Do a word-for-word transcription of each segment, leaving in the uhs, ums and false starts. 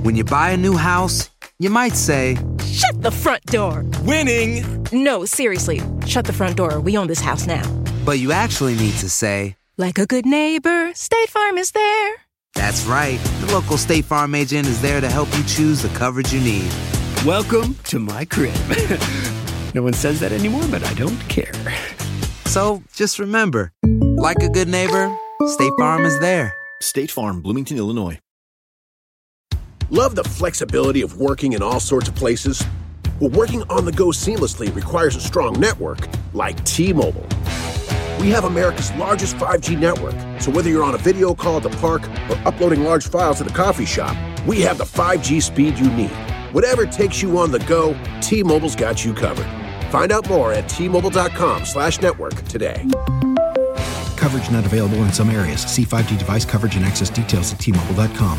When you buy a new house, you might say, "Shut the front door." Winning. No, seriously, shut the front door. We own this house now. But you actually need to say, "Like a good neighbor, State Farm is there." That's right. The local State Farm agent is there to help you choose the coverage you need. Welcome to my crib. No one says that anymore, but I don't care. So just remember, like a good neighbor, State Farm is there. State Farm, Bloomington, Illinois. Love the flexibility of working in all sorts of places? Well, working on the go seamlessly requires a strong network like T-Mobile. We have America's largest five G network, so whether you're on a video call at the park or uploading large files at a coffee shop, we have the five G speed you need. Whatever takes you on the go, T-Mobile's got you covered. Find out more at T-Mobile.com slash network today. Coverage not available in some areas. See five G device coverage and access details at T Mobile dot com.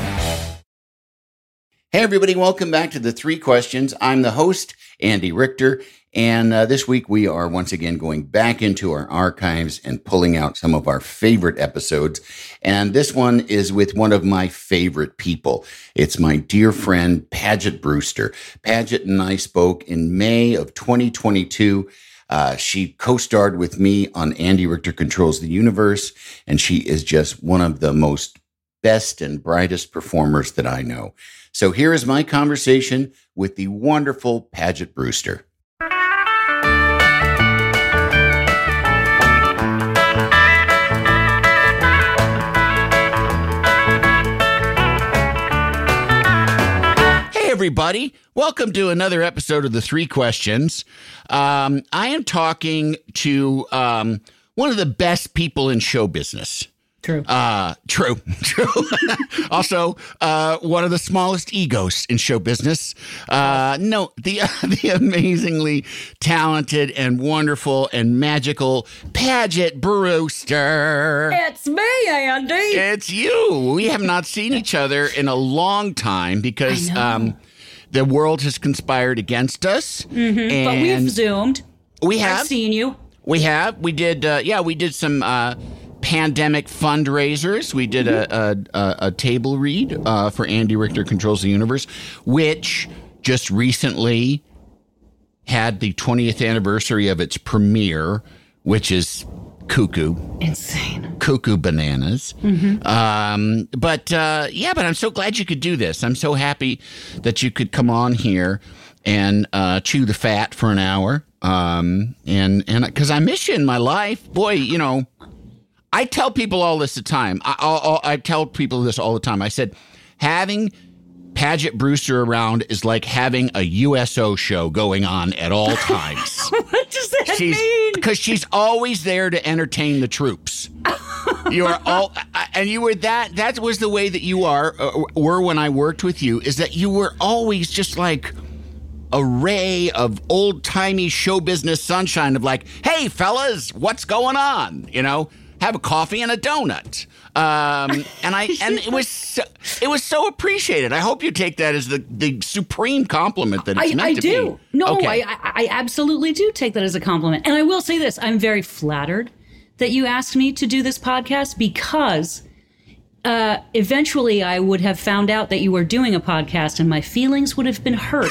Hey, everybody. Welcome back to The Three Questions. I'm the host, Andy Richter. And uh, this week we are once again going back into our archives and pulling out some of our favorite episodes. And this one is with one of my favorite people. It's my dear friend, Paget Brewster. Paget and I spoke in May of twenty twenty-two. Uh, she co-starred with me on Andy Richter Controls the Universe, and she is just one of the most best and brightest performers that I know. So here is my conversation with the wonderful Paget Brewster. Everybody, welcome to another episode of The Three Questions. Um, I am talking to um, one of the best people in show business. True. Uh, true. True. Also, uh, one of the smallest egos in show business. Uh, no, the the amazingly talented and wonderful and magical Paget Brewster. It's me, Andy. It's you. We have not seen each other in a long time because um, the world has conspired against us. Mm-hmm. And but we've Zoomed. We have. I've seen you. We have. We did. Uh, yeah, we did some uh, pandemic fundraisers. We did a, a, a, a table read uh, for Andy Richter Controls the Universe, which just recently had the twentieth anniversary of its premiere, which is cuckoo. Insane. Cuckoo bananas. Mm-hmm. Um, but uh, yeah, but I'm so glad you could do this. I'm so happy that you could come on here and uh, chew the fat for an hour. Um, and and because I miss you in my life. Boy, you know, I tell people all this the time. I, I'll, I tell people this all the time. I said, having Paget Brewster around is like having a U S O show going on at all times. What does that she's, mean? Because she's always there to entertain the troops. You are all, and you were that. That was the way that you are uh, were when I worked with you. Is that you were always just like a ray of old timey show business sunshine of like, hey fellas, what's going on? You know, have a coffee and a donut. Um, and I and it was so, it was so appreciated. I hope you take that as the, the supreme compliment that it's I, meant I to do. be. No, Okay. I, I absolutely do take that as a compliment. And I will say this, I'm very flattered that you asked me to do this podcast because uh, eventually I would have found out that you were doing a podcast and my feelings would have been hurt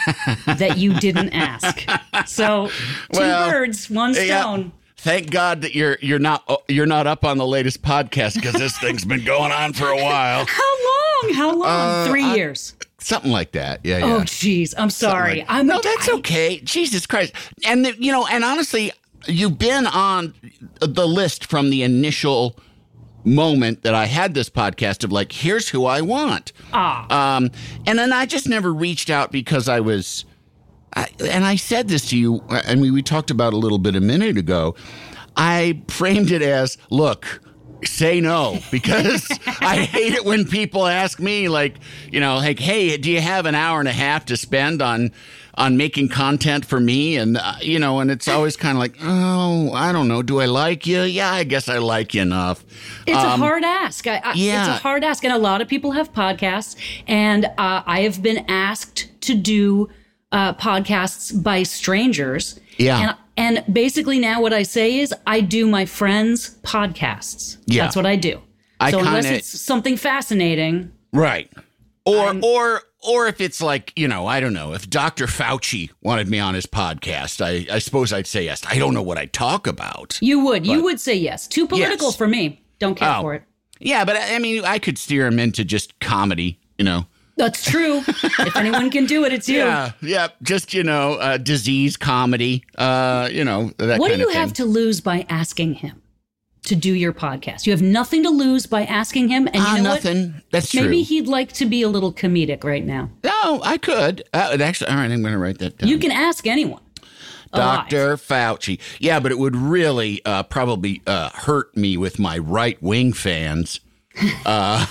that you didn't ask. So two Well, birds, one yeah. stone. Thank God that you're you're not you're not up on the latest podcast because this thing's been going on for a while. How long? How long? Uh, Three I- years. Something like that. Yeah, yeah. Oh, jeez. I'm sorry. Like- I'm no, that's I- okay. Jesus Christ. And, the, you know, and honestly, you've been on the list from the initial moment that I had this podcast of like, here's who I want. Ah. Um, and then I just never reached out because I was, I, and I said this to you, and we, we talked about it a little bit a minute ago. I framed it as, look, say no, because I hate it when people ask me like, you know, like, hey, do you have an hour and a half to spend on on making content for me? And, uh, you know, and it's always kind of like, oh, I don't know. Do I like you? Yeah, I guess I like you enough. It's Um, a hard ask. I, I, yeah. It's a hard ask. And a lot of people have podcasts. And uh, I have been asked to do uh, podcasts by strangers. Yeah. And, and basically now what I say is I do my friends' podcasts. Yeah. That's what I do. I so unless kinda- it's something fascinating. Right. Or, I'm- or, or if it's like, you know, I don't know, if Doctor Fauci wanted me on his podcast, I, I suppose I'd say yes. I don't know what I'd talk about. You would. You But- would say yes. Too political Yes. for me. Don't care Oh. for it. Yeah, but I mean, I could steer him into just comedy, you know. That's true. If anyone can do it, it's you. Yeah, yeah, just, you know, uh, disease comedy, uh, you know, that What do kind you of thing. have to lose by asking him to do your podcast? You have nothing to lose by asking him. And you Ah, know nothing. what? That's true. Maybe he'd like to be a little comedic right now. No, I could. Uh, actually, all right, I'm going to write that down. You can ask anyone. alive. Doctor Fauci. Yeah, but it would really uh, probably uh, hurt me with my right-wing fans. Uh,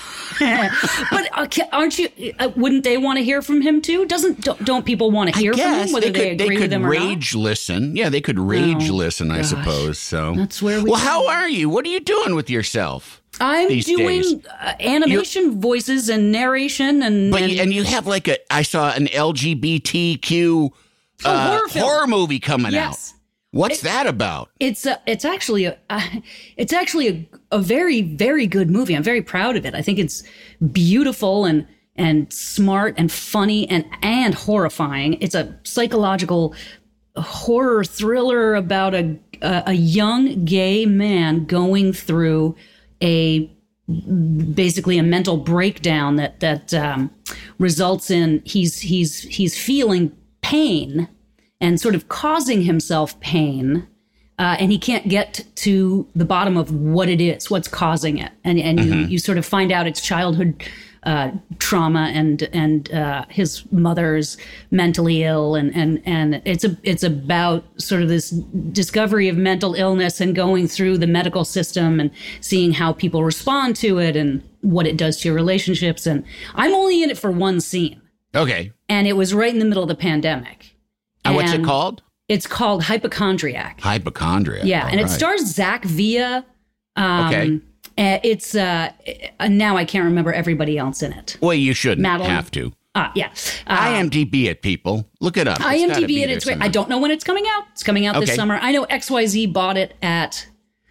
But uh, ca- aren't you? Uh, wouldn't they want to hear from him too? Doesn't don't, don't people want to I hear from guess him whether they they, could, agree they with could him or rage listen. Yeah, they could rage Oh, listen, I gosh. suppose. So That's where we Well, go. how are you? What are you doing with yourself? not? I'm these doing days? uh, animation voices and narration and But and, you, and you have like a I saw an L G B T Q Oh, uh, horror film. horror movie coming yes. out. What's that about? It's a, it's actually a, uh, it's actually a, a very very good movie. I'm very proud of it. I think it's beautiful and and smart and funny and and horrifying. It's a psychological horror thriller about a a, a young gay man going through a basically a mental breakdown that that um, results in he's he's he's feeling pain and sort of causing himself pain, uh, and he can't get to the bottom of what it is, what's causing it, and and you, you sort of find out it's childhood uh, trauma and and uh, his mother's mentally ill, and and and it's a it's about sort of this discovery of mental illness and going through the medical system and seeing how people respond to it and what it does to your relationships. And I'm only in it for one scene, Okay. and it was right in the middle of the pandemic. And what's it And called? It's called Hypochondriac. Hypochondria. Yeah, All and it right. stars Zach Villa. Um, Okay. uh, It's uh, uh, now I can't remember everybody else in it. Well, you shouldn't Madeline- have to. Ah, yeah. Uh, I M D B it, people. Look it up. It's gotta IMDb be it. there It's great. I somewhere. don't know when it's coming out. It's coming out this Okay. summer. I know X Y Z bought it at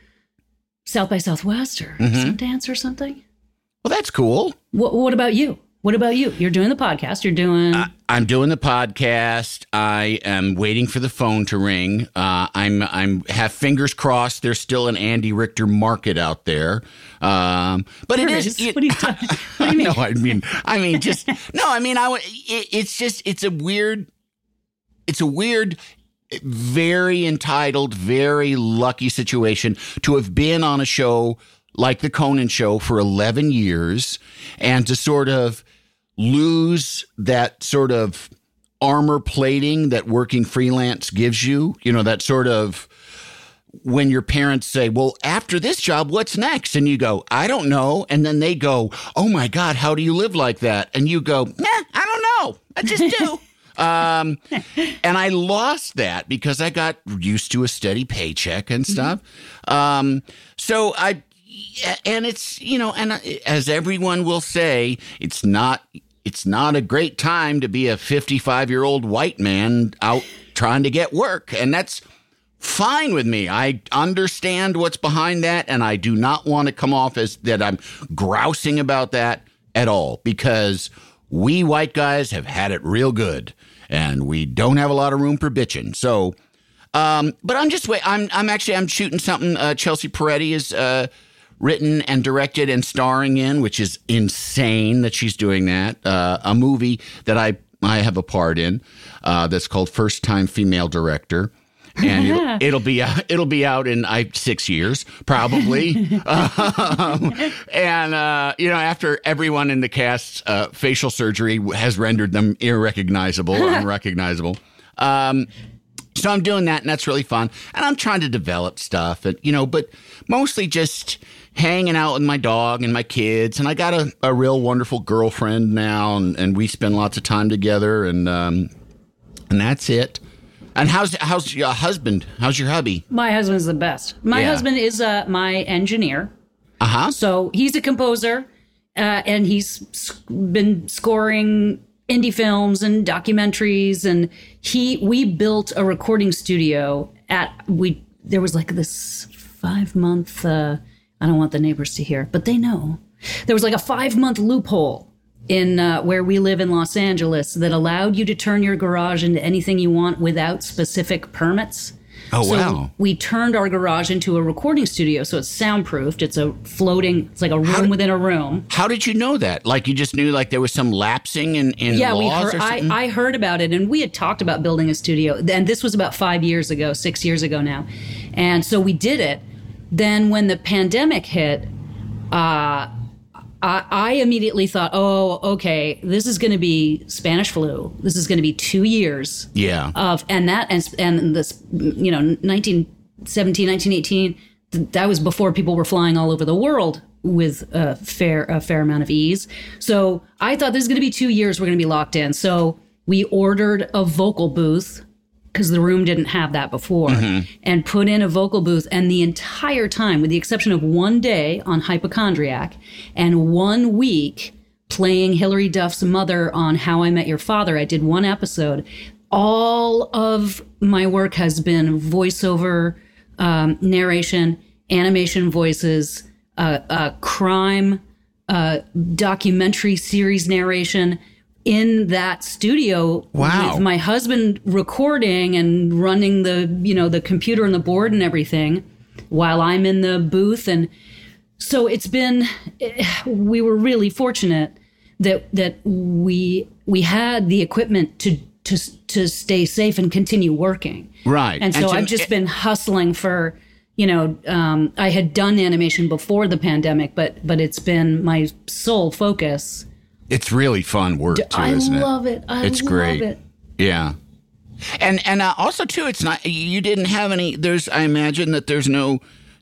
South by Southwest or Mm-hmm. Sundance or something. Well, that's cool. What, what about you? What about you? You're doing the podcast. You're doing. I'm doing the podcast. I am waiting for the phone to ring. Uh, I'm I'm have fingers crossed. There's still an Andy Richter market out there, um, but it There is. is. it- What do you talking- what do you mean? No, I mean, I mean, just no. I mean, I. would- It, it's just it's a weird. It's a weird. Very entitled, very lucky situation to have been on a show like the Conan Show for eleven years and to sort of lose that sort of armor plating that working freelance gives you, you know, that sort of when your parents say, well, after this job, what's next? And you go, I don't know. And then they go, oh my God, how do you live like that? And you go, nah, I don't know. I just do. um, and I lost that because I got used to a steady paycheck and stuff. Um, so I, and it's, you know, and as everyone will say, it's not, it's not a great time to be a fifty-five year old white man out trying to get work. And that's fine with me. I understand what's behind that. And I do not want to come off as that I'm grousing about that at all, because we white guys have had it real good and we don't have a lot of room for bitching. So, um, but I'm just wait. I'm, I'm actually, I'm shooting something. Uh, Chelsea Peretti is, uh, written and directed and starring in, which is insane that she's doing that. Uh, a movie that I, I have a part in, uh, that's called First Time Female Director. And it'll, it'll be uh, it'll be out in I, six years probably, um, and uh, you know, after everyone in the cast's uh, facial surgery has rendered them irrecognizable, unrecognizable. Um, so I'm doing that, and that's really fun. And I'm trying to develop stuff, and you know, but mostly just hanging out with my dog and my kids. And I got a, a real wonderful girlfriend now, and, and we spend lots of time together, and um, and that's it. And how's how's your husband? How's your hubby? My husband's the best. My Yeah. husband is uh, my engineer. Uh huh. So he's a composer, uh, and he's s- been scoring indie films and documentaries. And he we built a recording studio at we. There was like this five month. Uh, I don't want the neighbors to hear, but they know. There was like a five month loophole in uh, where we live in Los Angeles that allowed you to turn your garage into anything you want without specific permits. Oh, so wow. We turned our garage into a recording studio, so it's soundproofed. It's a floating, it's like a room How did- within a room. How did you know that? Like you just knew like there was some lapsing in, in Yeah, we laws heard, or something? I, I heard about it, and we had talked about building a studio. And this was about five years ago, six years ago now. And so we did it. Then when the pandemic hit, uh, I, I immediately thought, oh, okay, this is going to be Spanish flu. This is going to be two years. Yeah. Of and that and and this, you know, nineteen seventeen, nineteen eighteen. Th- that was before people were flying all over the world with a fair a fair amount of ease. So I thought this is going to be two years. We're going to be locked in. So we ordered a vocal booth, because the room didn't have that before, mm-hmm. and put in a vocal booth. And the entire time, with the exception of one day on Hypochondriac and one week playing Hilary Duff's mother on How I Met Your Father, I did one episode. All of my work has been voiceover, um, narration, animation voices, uh, uh, crime, uh, documentary series narration, in that studio. Wow. With my husband recording and running the, you know, the computer and the board and everything while I'm in the booth. And so it's been, we were really fortunate that, that we, we had the equipment to, to, to stay safe and continue working. Right. And so And to- I've just been hustling for, you know, um, I had done animation before the pandemic, but, but it's been my sole focus. It's really fun work too, I isn't it? love it. I it's love great. it. Yeah. And and uh, also too, it's not, you didn't have any, there's, I imagine that there's no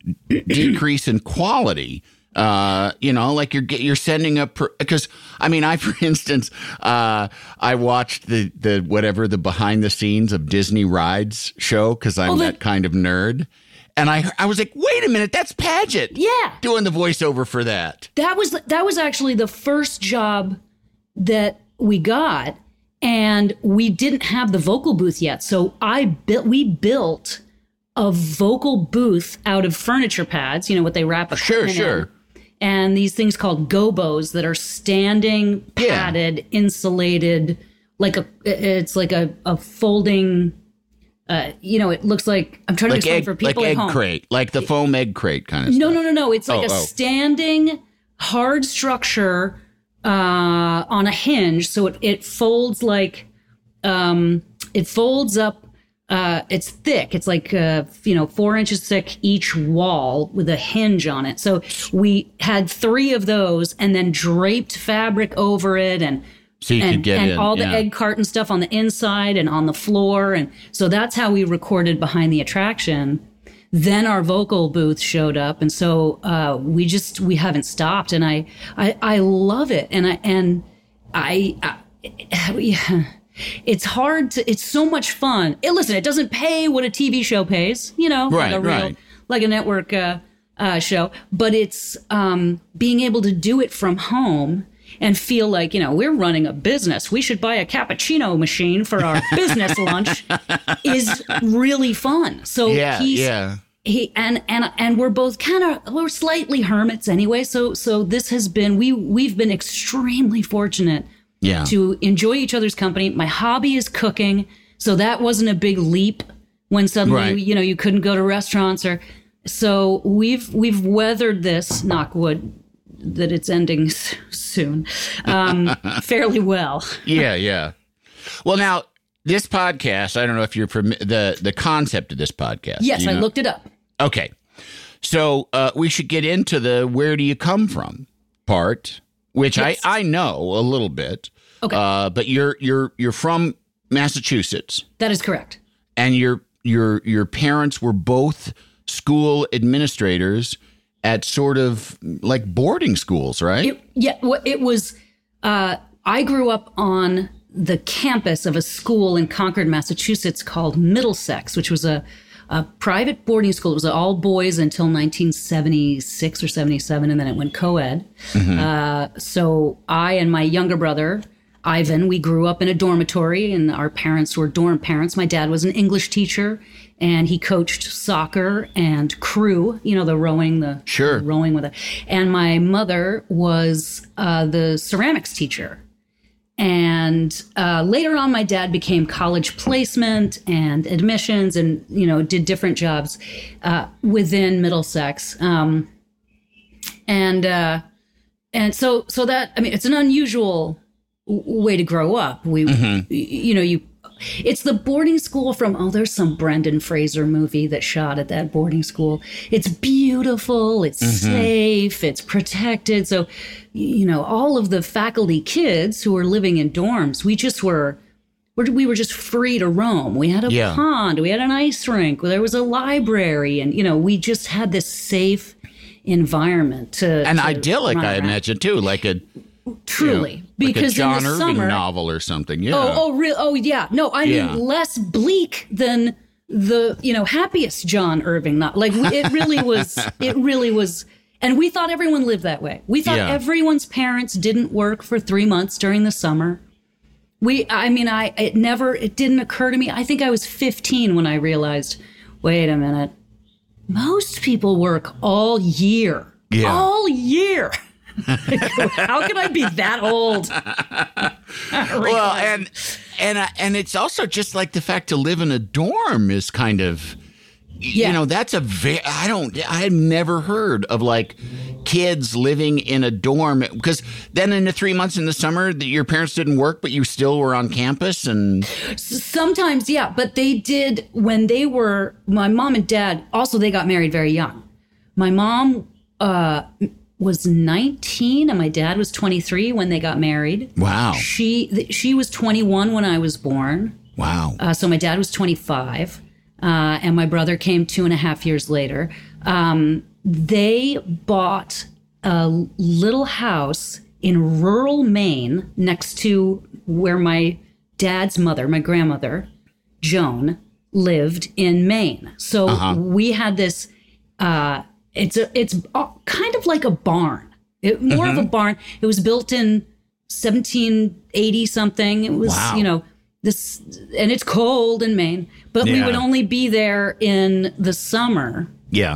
decrease in quality. Uh, you know, like you're you're sending up, because I mean, I, for instance, uh, I watched the, the, whatever, the behind the scenes of Disney Rides show, because I'm Oh, the- that kind of nerd. And I I was like, wait a minute, that's Paget. Yeah. Doing the voiceover for that. That was that was actually the first job that we got, and we didn't have the vocal booth yet. So I built we built a vocal booth out of furniture pads, you know, what they wrap Sure, equipment sure. in, and these things called gobos that are standing, Yeah. padded, insulated, like a it's like a, a folding. Uh, you know, it looks like, I'm trying Like to explain egg, for like people at egg home. crate, like the foam egg crate kind of No, stuff. no, no, no. It's like Oh, a oh. standing hard structure uh, on a hinge. So it, it folds like, um, it folds up. Uh, it's thick. It's like, uh, you know, four inches thick each wall with a hinge on it. So we had three of those and then draped fabric over it, and So you and, could get and in. all the yeah. egg carton stuff on the inside and on the floor. And so that's how we recorded Behind the Attraction. Then our vocal booth showed up. And so uh, we just, we haven't stopped. And I, I, I love it. And I, and I, I yeah, it's hard to, it's so much fun. It, listen, it doesn't pay what a T V show pays, you know, Right, like a real, right. like a network uh, uh, show, but it's um, being able to do it from home and feel like, you know, we're running a business. We should buy a cappuccino machine for our business lunch is really fun. So Yeah, he's, yeah. he and and and we're both kind of we're slightly hermits anyway. So so this has been we we've been extremely fortunate Yeah. to enjoy each other's company. My hobby is cooking, so that wasn't a big leap when suddenly Right. you know you couldn't go to restaurants or. So we've we've weathered this, knock wood, that it's ending s- soon, um, fairly well. Yeah, yeah. Well, now this podcast, I don't know if you're from the the concept of this podcast. Yes, you I know? looked it up. Okay, so uh, we should get into the where do you come from part, which Yes. I I know a little bit. Okay. Uh, but you're you're you're from Massachusetts, That is correct. and your your your parents were both school administrators at sort of like boarding schools, right? It, yeah, well, it was. Uh, I grew up on the campus of a school in Concord, Massachusetts called Middlesex, which was a, a private boarding school. It was all boys until nineteen seventy-six or seventy-seven, and then it went co-ed. Uh, so I and my younger brother Ivan. We grew up in a dormitory, and our parents were dorm parents. My dad was an English teacher, and he coached soccer and crew, you know, the rowing, the Sure. rowing with it. And my mother was uh, the ceramics teacher. And uh, later on, my dad became college placement and admissions, and you know, did different jobs uh, within Middlesex. Um, and uh, and so so that I mean, it's an unusual w- way to grow up. We, mm-hmm. you know, you. It's the boarding school from, oh, there's some Brendan Fraser movie that shot at that boarding school. It's beautiful, it's mm-hmm. safe, it's protected. So, you know, all of the faculty kids who were living in dorms, we just were, we were just free to roam. We had a yeah. pond, we had an ice rink, there was a library, and, you know, we just had this safe environment to And to idyllic, I around. imagine, too, like a... Truly, you know, because like a John in the Irving summer, novel or something. Yeah. Oh, oh, real. Oh, yeah. No, I Yeah. mean less bleak than the you know happiest John Irving novel. Like it really was. It really was. And we thought everyone lived that way. We thought Yeah. everyone's parents didn't work for three months during the summer. We. I mean, I. It never. It didn't occur to me. I think I was fifteen when I realized. Wait a minute. Most people work all year. Yeah. All year. How can I be that old? Well, and and uh, and it's also just like the fact to live in a dorm is kind of, Yeah. you know, that's a very, I don't, I had never heard of like kids living in a dorm, because then in the three months in the summer that your parents didn't work, but you still were on campus. And Sometimes, yeah, but they did when they were, my mom and dad, also they got married very young. My mom uh, was nineteen and my dad was twenty-three when they got married. Wow. She th- she was twenty-one when I was born. Wow. Uh, so my dad was twenty-five, uh, and my brother came two and a half years later. Um, they bought a little house in rural Maine next to where my dad's mother, my grandmother, Joan, lived in Maine. So Uh-huh. we had this, uh, it's a, it's a, kind of like a barn, it, more Mm-hmm. of a barn. It was built in seventeen eighty something. It was, Wow. you know, this, and it's cold in Maine, but we Yeah. would only be there in the summer. Yeah.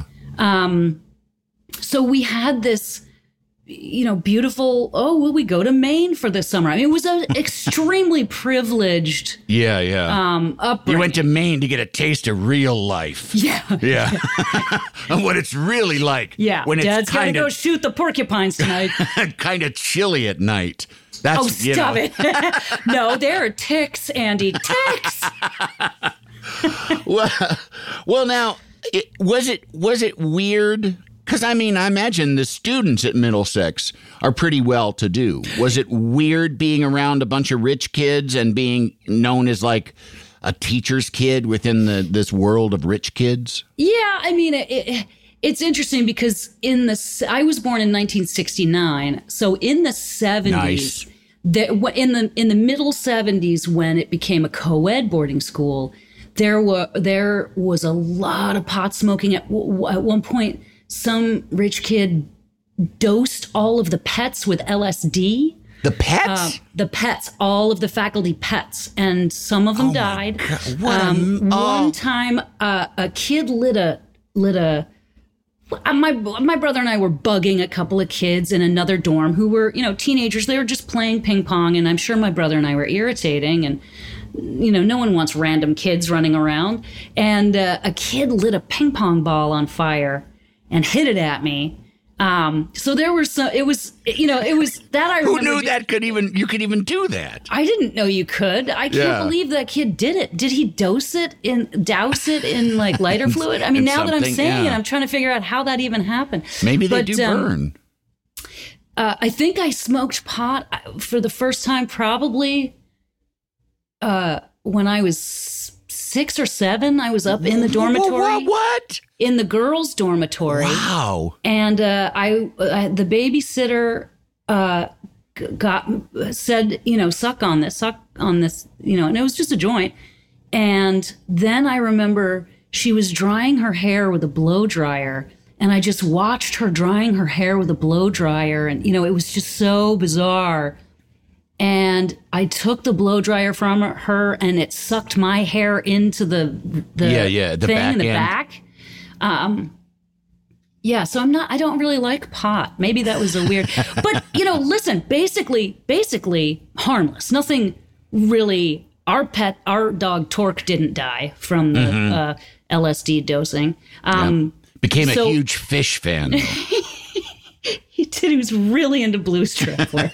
So we had this, you know, beautiful, oh, will we go to Maine for the summer? I mean, it was an extremely privileged Yeah. Yeah. um, upbringing. You went to Maine to get a taste of real life. Yeah. Yeah. And what it's really like. Yeah. When Dad's it's got to kind go of shoot the porcupines tonight. kind of chilly at night. That's, Oh, you stop know. it. No, there are ticks, Andy. Ticks. well, well, now, it, was it was it weird? Because, I mean, I imagine the students at Middlesex are pretty well-to-do. Was it weird being around a bunch of rich kids and being known as, like, a teacher's kid within the this world of rich kids? Yeah, I mean, it, it, it's interesting because in the, I was born in nineteen sixty-nine. So in the seventies, Nice. the, in the in the middle seventies, when it became a co-ed boarding school, there were there was a lot of pot smoking. At, w- at one point, some rich kid dosed all of the pets with L S D. The pets? Uh, the pets, all of the faculty pets, and some of them Oh my died. God, what a- um, oh. One time, uh, a kid lit a lit a. uh, My my brother and I were bugging a couple of kids in another dorm who were, you know, teenagers. They were just playing ping pong, and I'm sure my brother and I were irritating. And you know, no one wants random kids running around. And uh, a kid lit a ping pong ball on fire and hit it at me. Um, so there were some, it was, you know, it was that I Who remember. knew that could even you could even do that? I didn't know you could. I can't Yeah. believe that kid did it. Did he dose it in, douse it in like lighter fluid? I mean, In now that I'm something, saying yeah. it, I'm trying to figure out how that even happened. Maybe they But, do um, burn. Uh, I think I smoked pot uh, for the first time probably uh, when I was six or seven. I was up in the dormitory, What? What? in the girls' dormitory. Wow. And uh, I, uh, the babysitter uh, g- got said, you know, suck on this, suck on this, you know, and it was just a joint. And then I remember she was drying her hair with a blow dryer, and I just watched her drying her hair with a blow dryer, and you know, it was just so bizarre. and I took the blow dryer from her, and it sucked my hair into the the yeah, yeah, the thing back in the end. back. Um, yeah, so I'm not. I don't really like pot. Maybe that was a weird. But you know, listen. Basically, basically harmless. Nothing really. Our pet, our dog Torque, didn't die from the Mm-hmm. uh, L S D dosing. Um, Became so- a huge fish fan. though. He did. He was really into blue strip work.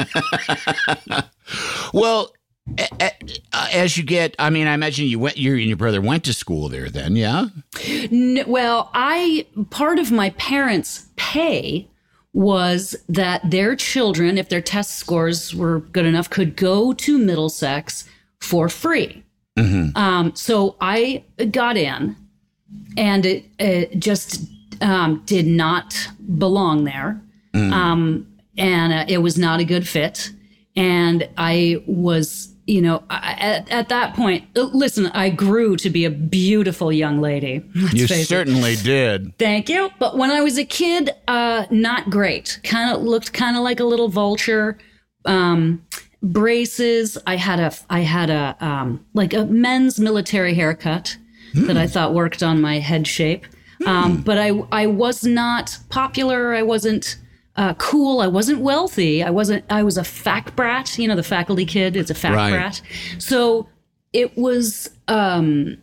Well, a- a- as you get, I mean, I imagine you went, you and your brother went to school there then, yeah? N- well, I part of my parents' pay was that their children, if their test scores were good enough, could go to Middlesex for free. Um, so I got in, and it, it just um, did not belong there. Um, and uh, it was not a good fit. And I was, you know, I, at, at that point, uh, listen, I grew to be a beautiful young lady. Let's You face it. certainly did. Thank you. But when I was a kid, uh, not great. Kind of looked kind of like a little vulture. Um, braces. I had a, I had a, um, like a men's military haircut that I thought worked on my head shape. Um, but I, I was not popular. I wasn't uh, cool. I wasn't wealthy. I wasn't, I was a fac brat. You know, the faculty kid is a fac Right. brat. So it was, um,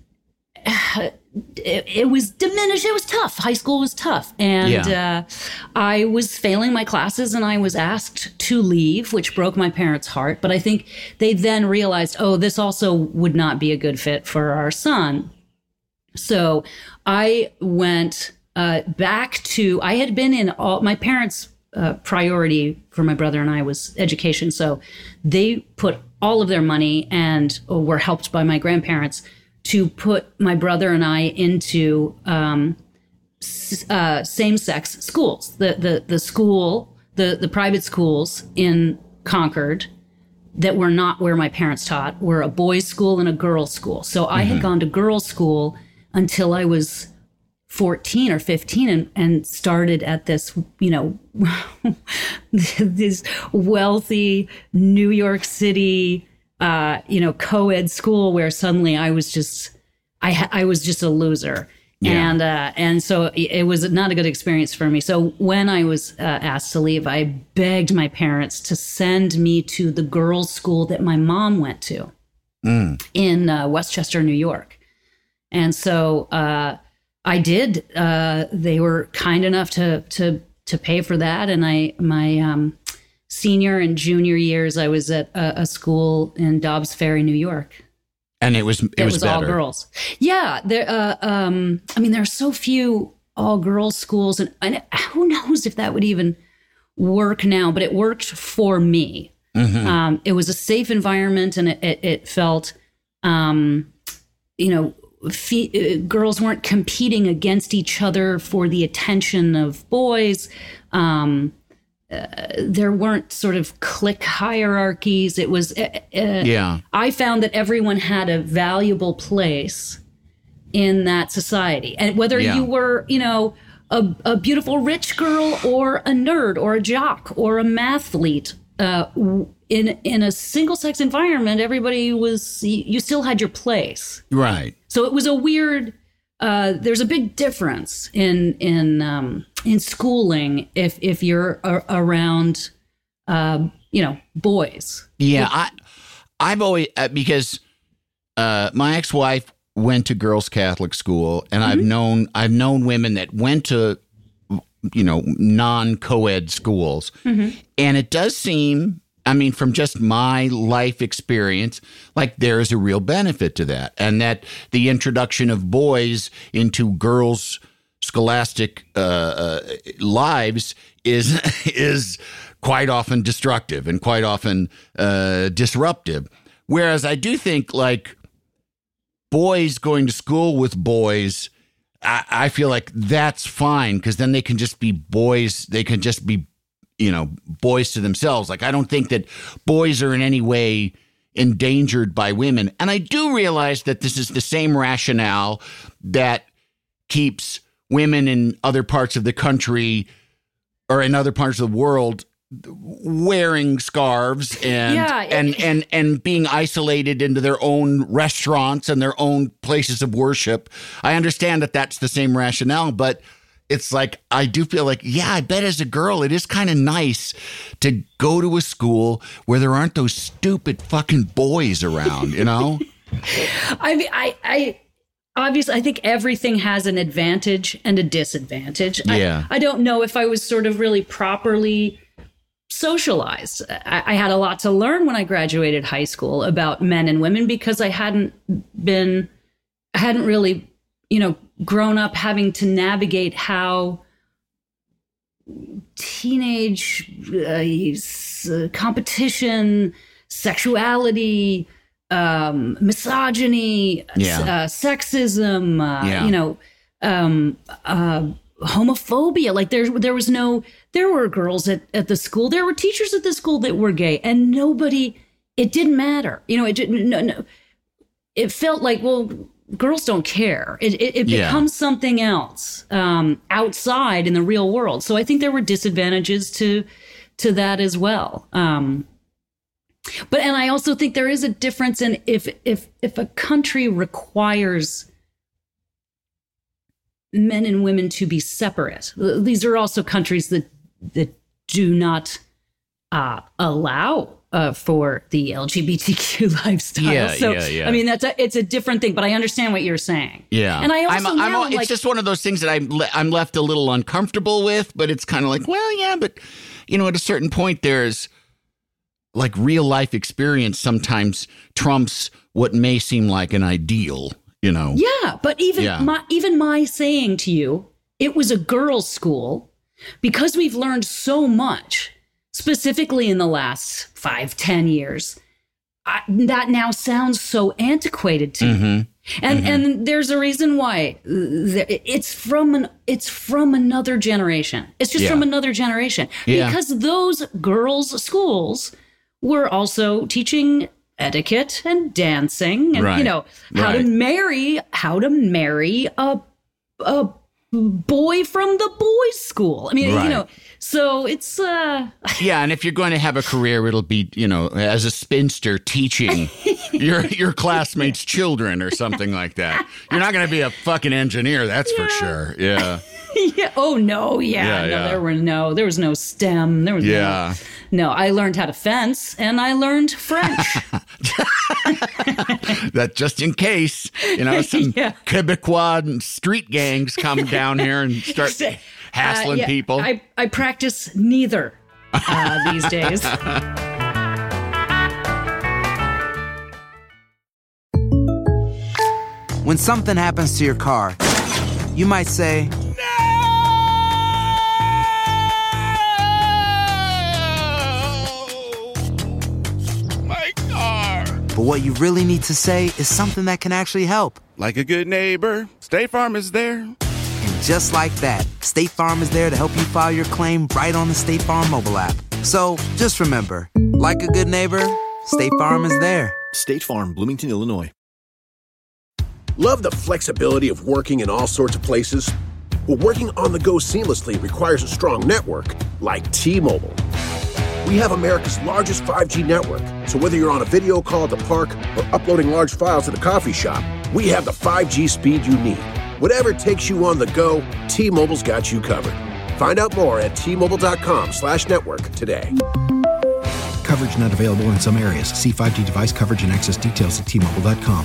it, it was diminished. It was tough. High school was tough. And Yeah. uh, I was failing my classes, and I was asked to leave, which broke my parents' heart. But I think they then realized, oh, this also would not be a good fit for our son. So I went uh, back to, I had been in all, my parents' uh, priority for my brother and I was education. So they put all of their money and were helped by my grandparents to put my brother and I into um, s- uh, same-sex schools. The the the school, the the private schools in Concord that were not where my parents taught were a boys' school and a girls' school. So I had gone to girls' school until I was fourteen or fifteen, and, and started at this, you know, this wealthy New York City, uh, you know, co-ed school where suddenly I was just, I ha- I was just a loser. Yeah. And, uh, and so it, it was not a good experience for me. So when I was uh, asked to leave, I begged my parents to send me to the girls' school that my mom went to in uh, Westchester, New York. And so uh, I did. Uh, they were kind enough to to to pay for that, and I my um, senior and junior years, I was at a, a school in Dobbs Ferry, New York. And it was, it, It was, was, better. all girls. Yeah, there. Uh, um, I mean, there are so few all girls schools, and, and who knows if that would even work now? But it worked for me. Um, it was a safe environment, and it it, it felt, um, you know. Fe- uh, girls weren't competing against each other for the attention of boys. Um, uh, there weren't sort of clique hierarchies. It was, uh, uh, Yeah. I found that everyone had a valuable place in that society. And whether Yeah. you were, you know, a, a beautiful rich girl or a nerd or a jock or a mathlete, uh, w- in in a single sex environment, everybody was, you you still had your place. Right. So it was a weird. Uh, there's a big difference in in um, in schooling if if you're a, around, uh, you know, boys. Yeah, I, I've always uh, because uh, my ex-wife went to girls' Catholic school, and I've known I've known women that went to, you know, non-co-ed schools, and it does seem, I mean, from just my life experience, like there is a real benefit to that, and that the introduction of boys into girls' scholastic uh, uh, lives is is quite often destructive and quite often uh, disruptive. Whereas I do think, like, boys going to school with boys, I, I feel like that's fine, because then they can just be boys. They can just be, you know, boys to themselves. Like, I don't think that boys are in any way endangered by women. And I do realize that this is the same rationale that keeps women in other parts of the country or in other parts of the world wearing scarves and Yeah, and, it- and and being isolated into their own restaurants and their own places of worship. I understand that that's the same rationale, but it's like, I do feel like, yeah, I bet as a girl, it is kind of nice to go to a school where there aren't those stupid fucking boys around, you know? I mean, I, I obviously, I think everything has an advantage and a disadvantage. Yeah. I, I don't know if I was sort of really properly socialized. I, I had a lot to learn when I graduated high school about men and women because I hadn't been, I hadn't really, you know, grown up having to navigate how teenage uh, competition, sexuality, um, misogyny, Yeah. uh, sexism, uh, Yeah. you know, um, uh, homophobia. Like there, there was no, there were girls at, at the school, there were teachers at the school that were gay, and nobody, it didn't matter. You know, it didn't, no, no. It felt like, well, girls don't care. It, it, it Yeah. becomes something else um, outside in the real world. So I think there were disadvantages to to that as well. Um, but and I also think there is a difference in if if if a country requires men and women to be separate. These are also countries that that do not uh, allow uh, for the L G B T Q lifestyle. Yeah, so yeah, yeah. I mean that's a, it's a different thing. But I understand what you're saying. Yeah. and I also I'm, I'm, now, it's like, just one of those things that I'm, le- I'm left a little uncomfortable with, but it's kind of like, well, yeah, but, you know, at a certain point, there's like real life experience sometimes trumps what may seem like an ideal, you know? yeah, but even Yeah. my even my saying to you, it was a girls' school, because we've learned so much, specifically in the last five, ten years. I, that now sounds so antiquated to me. Mm-hmm. And Mm-hmm. and there's a reason why. It's from an it's from another generation. It's just Yeah. from another generation. Yeah. Because those girls' schools were also teaching etiquette and dancing and Right. you know how to Right. marry how to marry a a boy from the boys' school. I mean, Right. you know, so it's uh Yeah, and if you're going to have a career, it'll be, you know, as a spinster teaching your your classmates' children or something like that. You're not going to be a fucking engineer, that's for sure. Yeah. yeah. Oh no, yeah, Yeah, no, yeah. there were no, there was no STEM. There was Yeah. no, no. I learned how to fence and I learned French. That just in case, you know, some Yeah. Quebecois and street gangs come down here and start hassling Uh, yeah, people. I I practice neither uh, these days. When something happens to your car, you might say, My car. but what you really need to say is something that can actually help. Like a good neighbor, State Farm is there. And just like that, State Farm is there to help you file your claim right on the State Farm mobile app. So just remember, like a good neighbor, State Farm is there. State Farm, Bloomington, Illinois. Love the flexibility of working in all sorts of places? Well, working on the go seamlessly requires a strong network like T-Mobile. We have America's largest five G network, so whether you're on a video call at the park or uploading large files at a coffee shop, we have the five G speed you need. Whatever takes you on the go, T-Mobile's got you covered. Find out more at T-Mobile.com slash network today. Coverage not available in some areas. See five G device coverage and access details at T Mobile dot com.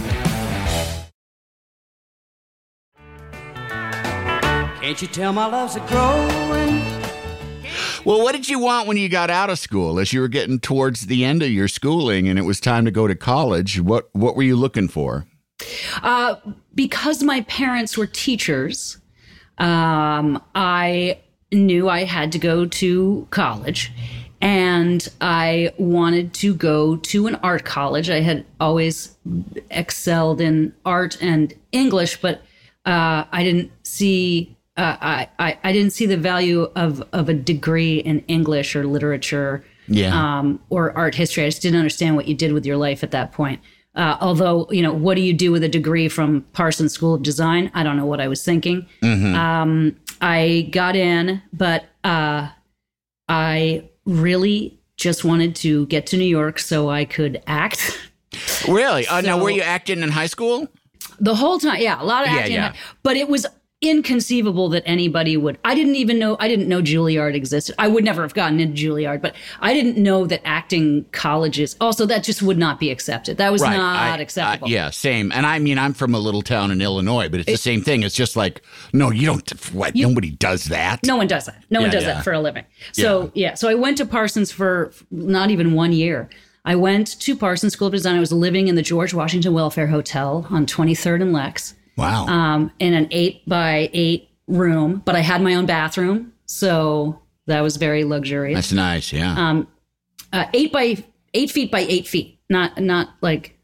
Can't you tell my love's a growing? Well, what did you want when you got out of school? As you were getting towards the end of your schooling and it was time to go to college, what, what were you looking for? Uh, because my parents were teachers, um, I knew I had to go to college, and I wanted to go to an art college. I had always excelled in art and English, but uh, I didn't see uh, I, I I didn't see the value of of a degree in English or literature, Yeah. um, or art history. I just didn't understand what you did with your life at that point. Uh, although, you know, what do you do with a degree from Parsons School of Design? I don't know what I was thinking. Mm-hmm. Um, I got in, but uh, I really just wanted to get to New York so I could act. Really? Uh, So- now, were you acting in high school? The whole time, yeah, a lot of Yeah, acting. yeah. But it was inconceivable that anybody would. I didn't even know. I didn't know Juilliard existed. I would never have gotten into Juilliard, but I didn't know that acting colleges. Also, that just would not be accepted. That was Right. not I- acceptable. Uh, yeah, same. And I mean, I'm from a little town in Illinois, but it's the same thing. It's just like, no, you don't. What? You- Nobody does that. No one does that. No one Yeah, does yeah. that for a living. So yeah. So I went to Parsons for not even one year. I went to Parsons School of Design. I was living in the George Washington Welfare Hotel on twenty-third and Lex. Wow. Um, in an eight by eight room, but I had my own bathroom, so that was very luxurious. That's nice. Yeah. Um, uh, eight by eight feet by eight feet, not not like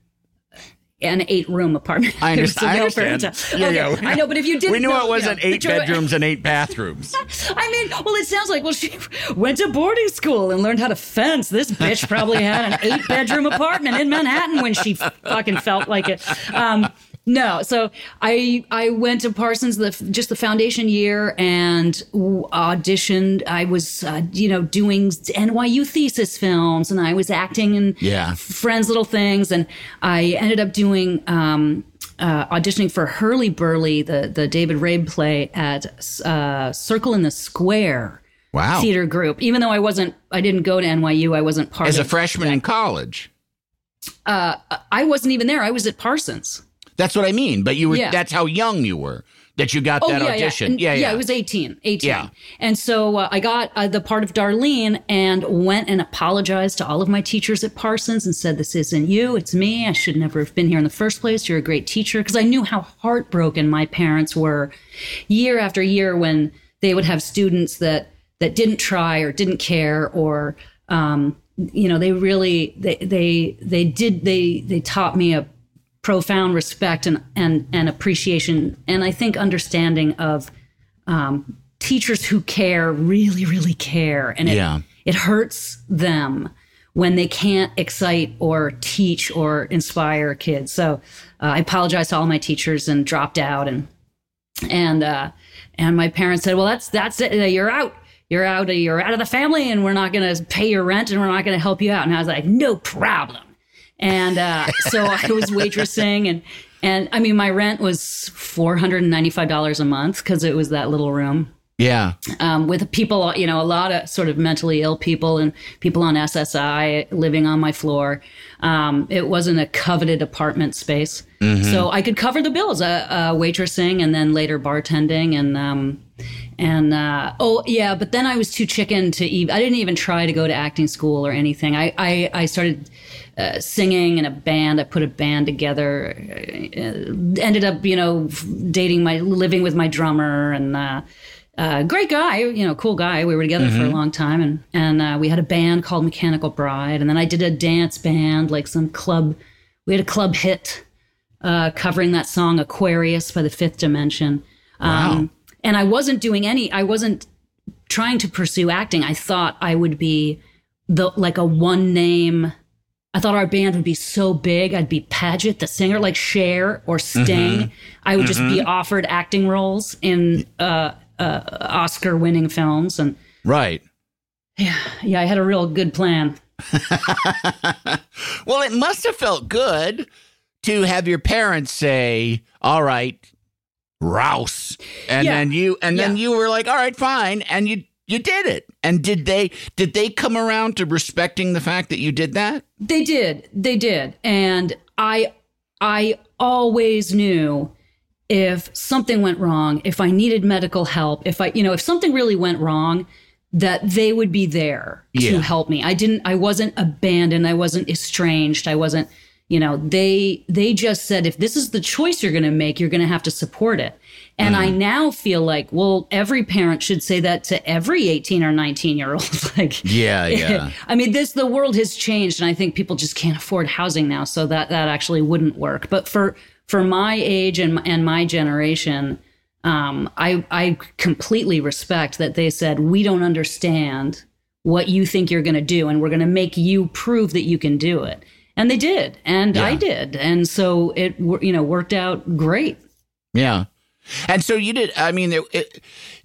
an eight room apartment. I It was understand. I a welfare understand. hotel. Yeah, Okay, yeah. I know, but if you didn't, we knew know, it wasn't you know, eight the George- bedrooms and eight bathrooms. I mean, well, it sounds like, well, she went to boarding school and learned how to fence. This bitch probably had an eight bedroom apartment in Manhattan when she fucking felt like it. Um, no, so I I went to Parsons the just the foundation year and auditioned. I was uh, you know doing N Y U thesis films and I was acting in Yeah. Friends Little Things, and I ended up doing. Um, Uh, auditioning for Hurly Burly, the the David Rabe play at uh, Circle in the Square Wow. theater group. Even though I wasn't, I didn't go to N Y U. I wasn't part As of a freshman in college. Uh, I wasn't even there. I was at Parsons. That's what I mean. But you were. Yeah. That's how young you were that you got that yeah, audition. And- Yeah, yeah. I was eighteen. eighteen. Yeah. And so uh, I got uh, the part of Darlene and went and apologized to all of my teachers at Parsons and said, this isn't you, it's me. I should never have been here in the first place. You're a great teacher. Because I knew how heartbroken my parents were year after year when they would have students that that didn't try or didn't care or, um, you know, they really, they, they, they did, they, they taught me a profound respect and, and, and appreciation. And I think understanding of um, teachers who care, really, really care. And it, Yeah. it hurts them when they can't excite or teach or inspire kids. So uh, I apologized to all my teachers and dropped out. And, and, uh, and my parents said, well, that's, that's it. You're out. You're out. You're out of the family and we're not going to pay your rent and we're not going to help you out. And I was like, no problem. And uh, so I was waitressing, and and I mean, my rent was four hundred ninety-five dollars a month because it was that little room. Yeah. Um, with people, you know, a lot of sort of mentally ill people and people on S S I living on my floor. Um, it wasn't a coveted apartment space. So I could cover the bills, uh, uh, waitressing and then later bartending. And, um, and uh, oh, yeah, but then I was too chicken to even, I didn't even try to go to acting school or anything. I, I, I started uh, singing in a band. I put a band together, uh, ended up, you know, dating my, living with my drummer and, uh, Uh, great guy, you know, cool guy. We were together for a long time, and and uh, we had a band called Mechanical Bride, and then I did a dance band, like some club. We had a club hit uh, covering that song "Aquarius" by the Fifth Dimension. Um, Wow. And I wasn't doing any. I wasn't trying to pursue acting. I thought I would be the like a one name. I thought our band would be so big. I'd be Paget, the singer, like Cher or Sting. I would just be offered acting roles in uh, uh, Oscar-winning films, and Right. yeah, yeah, I had a real good plan. Well, it must have felt good to have your parents say, all right, Rouse. And Yeah. then you and then Yeah. you were like, all right, fine. And you you did it. And did they did they come around to respecting the fact that you did that? They did. They did. And I I always knew if something went wrong, if I needed medical help, if I, you know, if something really went wrong, that they would be there Yeah. to help me. I didn't I wasn't abandoned, I wasn't estranged, I wasn't, you know, they they just said if this is the choice you're going to make, you're going to have to support it. And I now feel like, well, every parent should say that to every eighteen or nineteen year old. Like, Yeah, yeah. I mean, this, the world has changed and I think people just can't afford housing now. So that, that actually wouldn't work. But for, for my age and, and my generation, um, I, I completely respect that they said, we don't understand what you think you're going to do. And we're going to make you prove that you can do it. And they did. And Yeah. I did. And so it, wor- you know, worked out great. Yeah. And so you did. I mean, it, it,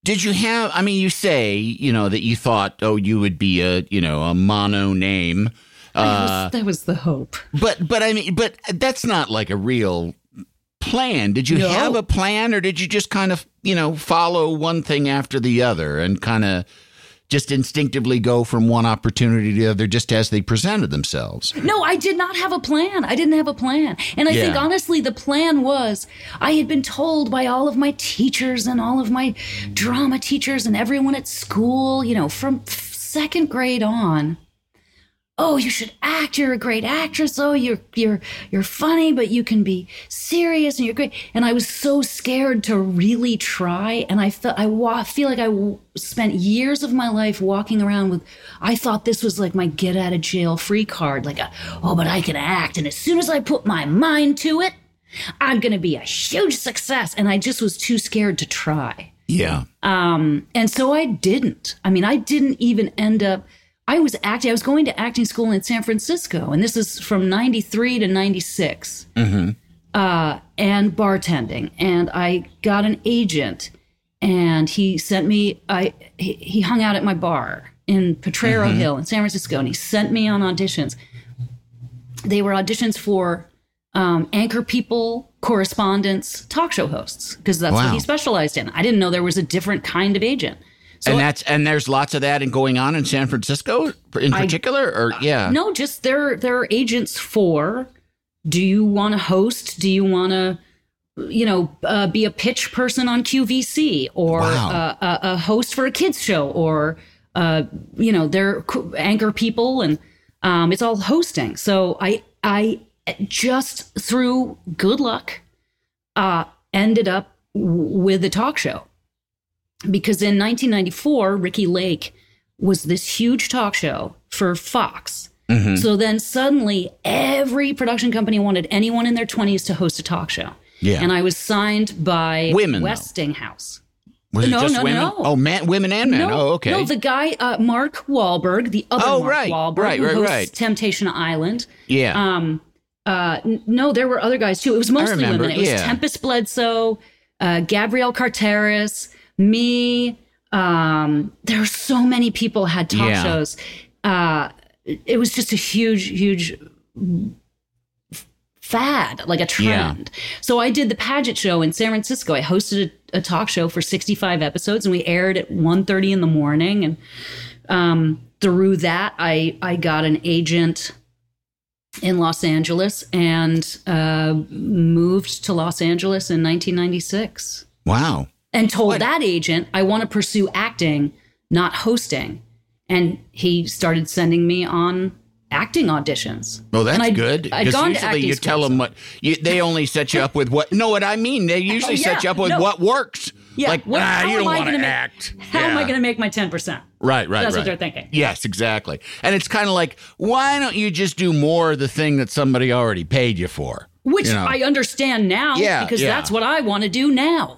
Did you have, I mean, you say, you know, that you thought, oh, you would be a, you know, a mono name. That was, Uh, that was the hope. but, but I mean, but that's not like a real plan. Did you No. have a plan, or did you just kind of, you know, follow one thing after the other and kind of just instinctively go from one opportunity to the other just as they presented themselves? No, I did not have a plan. I didn't have a plan. And I Yeah. think, honestly, the plan was I had been told by all of my teachers and all of my drama teachers and everyone at school, you know, from f- second grade on, oh, you should act. You're a great actress. Oh, you're you're you're funny, but you can be serious and you're great. And I was so scared to really try. And I felt I wa- feel like I w- spent years of my life walking around with. I thought this was like my get out of jail free card. Like, a, oh, but I can act. And as soon as I put my mind to it, I'm going to be a huge success. And I just was too scared to try. Yeah. Um, and so I didn't. I mean, I didn't even end up. I was acting, I was going to acting school in San Francisco, and this is from ninety-three to ninety-six, Mm-hmm. uh, and bartending. And I got an agent, and he sent me, I he, he hung out at my bar in Potrero Mm-hmm. Hill in San Francisco, and he sent me on auditions. They were auditions for um, anchor people, correspondents, talk show hosts, because that's Wow. what he specialized in. I didn't know there was a different kind of agent. So and that's and there's lots of that and going on in San Francisco in particular, I, or yeah, no, just there. There are agents for. Do you want to host? Do you want to, you know, uh, be a pitch person on Q V C, or Wow. uh, a, a host for a kids show, or uh, you know, they're anchor people, and um, it's all hosting. So I I just through good luck uh, ended up w- with a talk show. Because in nineteen ninety-four, Ricky Lake was this huge talk show for Fox. Mm-hmm. So then suddenly every production company wanted anyone in their twenties to host a talk show. Yeah. And I was signed by Women, though. Westinghouse. Was it no, just no, women? no. Oh, man, women and men. No, oh, okay. No, the guy, uh, Mark Wahlberg, the other Oh, Mark right, Wahlberg, right, who right, hosts right. Temptation Island. Yeah. Um, uh, n- no, there were other guys too. It was mostly remember, women. It was yeah. Tempest Bledsoe, uh, Gabrielle Carteris, me. Um, there were so many people had talk Yeah. shows. Uh, it was just a huge, huge fad, like a trend. So I did the Pageant show in San Francisco. I hosted a, a talk show for sixty-five episodes, and we aired at one thirty in the morning. And um, through that, I I got an agent in Los Angeles and uh, moved to Los Angeles in nineteen ninety-six. Wow. And told that agent, I want to pursue acting, not hosting. And he started sending me on acting auditions. Well, that's And I'd- good. I'd Because gone to usually acting you school, tell them so- what, you, they only set you up with what, no, what I mean, they usually Oh, yeah, set you up with no. what works. Yeah, Like, what- ah, how you am don't I want gonna to make- act. How am I Yeah. going to make my ten percent? Right, right, That's right. what they're thinking. Yes, exactly. And it's kind of like, why don't you just do more of the thing that somebody already paid you for? Which You know? I understand now Yeah, because yeah. that's what I want to do now.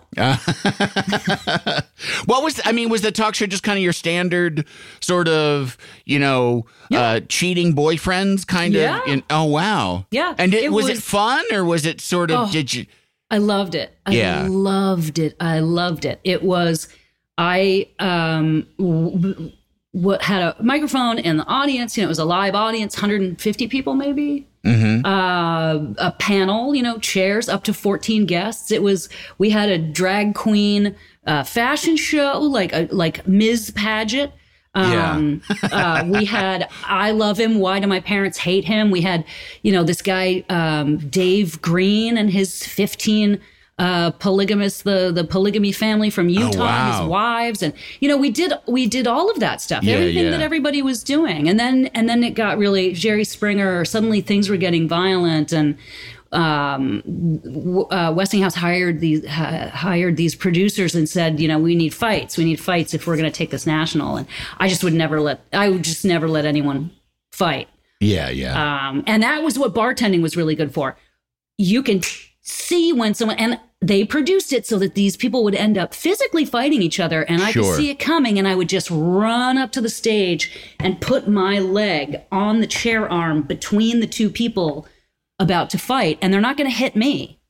What was, I mean, was the talk show just kind of your standard sort of, you know, uh, cheating boyfriends kind Yeah. of? In, oh, wow. Yeah, And it, it was, it was- m or was it sort of, Oh. did you? I loved it. I Yeah. loved it. I loved it. It was, I um, w- w- had a microphone in the audience. You know, it was a live audience, one hundred fifty people maybe. Mm-hmm. Uh, a panel, you know, chairs, up to fourteen guests. It was, we had a drag queen uh, fashion show, like a, like Miz Pageant. Um, uh, we had I Love Him, Why Do My Parents Hate Him? We had, you know, this guy, um, Dave Green and his fifteen uh, polygamous, the, the polygamy family from Utah, and wow. his wives. And, you know, we did, we did all of that stuff, Yeah, everything yeah. that everybody was doing. And then, and then it got really Jerry Springer, suddenly things were getting violent, and, um, w- uh, Westinghouse hired these uh, hired these producers and said, you know, we need fights. We need fights if we're going to take this national. And I just would never let I would just never let anyone fight. Yeah, yeah. Um, and that was what bartending was really good for. You can see when someone, and they produced it so that these people would end up physically fighting each other, and I Sure. could see it coming, and I would just run up to the stage and put my leg on the chair arm between the two people about to fight, and they're not going to hit me.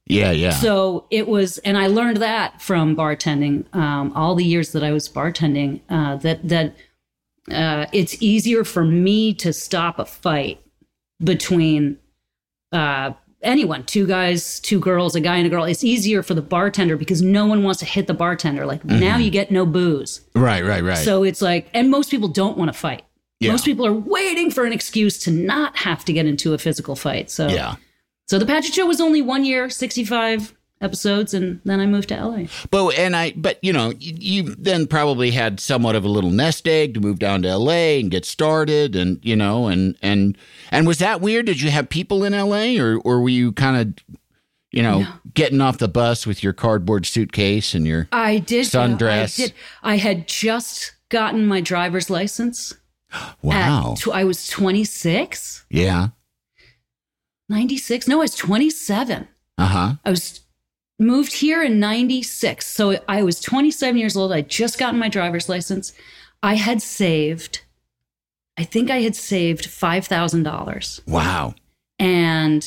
Yeah, yeah. So it was, and I learned that from bartending, um, all the years that I was bartending, uh, that that uh, it's easier for me to stop a fight between uh, anyone, two guys, two girls, a guy and a girl. It's easier for the bartender because no one wants to hit the bartender. Like mm-hmm. now you get no booze. Right, right, right. So it's like, and most people don't want to fight. Yeah. Most people are waiting for an excuse to not have to get into a physical fight. So yeah. So the Pageant Show was only one year, sixty-five episodes, and then I moved to L A. But and I, but you know, you, you then probably had somewhat of a little nest egg to move down to L A and get started, and you know, and and and was that weird? Did you have people in L A, or or were you kind of, you know, no. getting off the bus with your cardboard suitcase and your I did sundress? I did. I had just gotten my driver's license. Wow! At, I was twenty-six. Yeah. ninety-six? No, I was twenty-seven. Uh-huh. I was moved here in ninety-six. So I was twenty-seven years old. I just gotten my driver's license. I had saved, I think I had saved five thousand dollars. Wow. And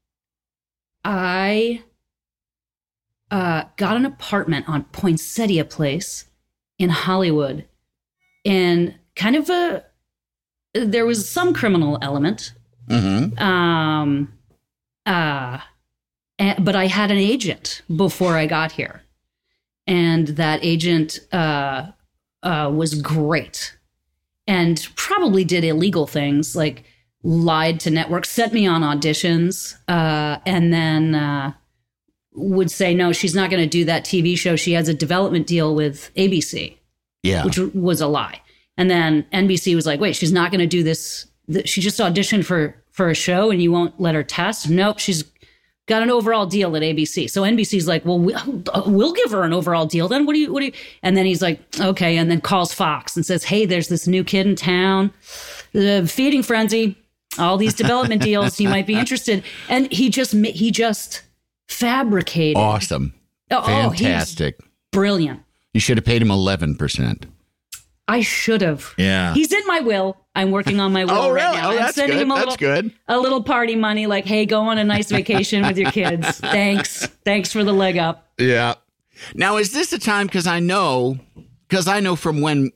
I uh, got an apartment on Poinsettia Place in Hollywood. And kind of a, there was some criminal element. Mm-hmm. Um, uh, and, but I had an agent before I got here, and that agent uh, uh, was great, and probably did illegal things like lied to networks, sent me on auditions, uh, and then uh, would say no, she's not going to do that T V show. She has a development deal with A B C, yeah, which was a lie. And then N B C was like, wait, she's not going to do this. She just auditioned for, for a show and you won't let her test? Nope, she's got an overall deal at A B C. So N B C's like, well, we'll give her an overall deal then. What do you, what do you? And then he's like, okay. And then calls Fox and says, hey, there's this new kid in town, the Feeding Frenzy, all these development deals. You might be interested. And he just, he just fabricated. Awesome. Oh, fantastic. Oh, brilliant. You should have paid him eleven percent. I should have. Yeah. He's in my will. I'm working on my will oh, right really? now. Oh, I'm that's sending good. him a that's little, good. a little party money, like, hey, go on a nice vacation with your kids. Thanks. Thanks for the leg up. Yeah. Now, is this a time, because I know, because I know from when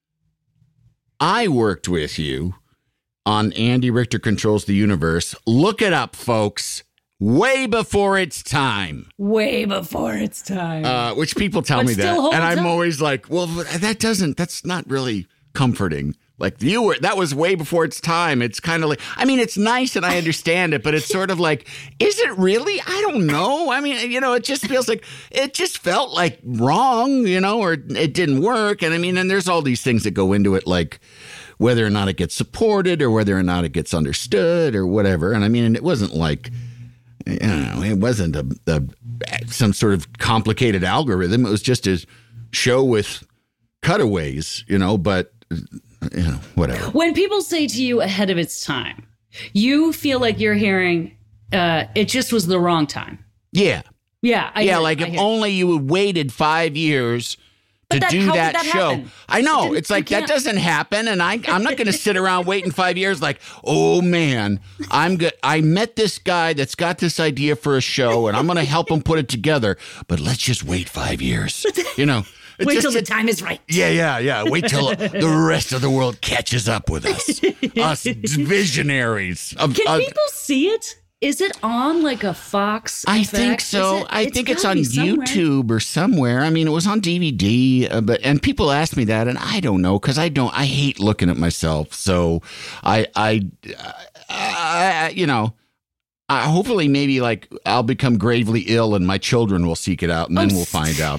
I worked with you on Andy Richter Controls the Universe, look it up, folks. Way before its time. Way before its time. Uh, which people tell but me that. And I'm up. always like, well, that doesn't, that's not really comforting. Like you were, that was way before its time. It's kind of like, I mean, it's nice and I understand it, but it's sort of like, is it really? I don't know. I mean, you know, it just feels like, it just felt like wrong, you know, or it didn't work. And I mean, and there's all these things that go into it, like whether or not it gets supported or whether or not it gets understood or whatever. And I mean, it wasn't like, you know, it wasn't a, a some sort of complicated algorithm. It was just a show with cutaways, you know, but, you know, whatever. When people say to you ahead of its time, you feel like you're hearing uh, it just was the wrong time. Yeah. Yeah. I yeah, hear, like I if hear. only you had waited five years to that, do how that, did that show. happen? I know. It It's like that can't. doesn't happen. And I, I'm not going to sit around waiting five years like, oh, man, I'm good. I met this guy that's got this idea for a show and I'm going to help him put it together. But let's just wait five years. You know, Wait just, till the time is right. Yeah, yeah, yeah. Wait till the rest of the world catches up with us. Us visionaries. Of, Can of, people see it? Is it on like a Fox? I F X? think so. Is it, I it's think it's gotta on be somewhere. YouTube or somewhere. I mean, it was on D V D, uh, but and people ask me that, and I don't know because I don't. I hate looking at myself, so I, I, I you know, I, hopefully maybe like I'll become gravely ill and my children will seek it out, and then Oh, we'll find out.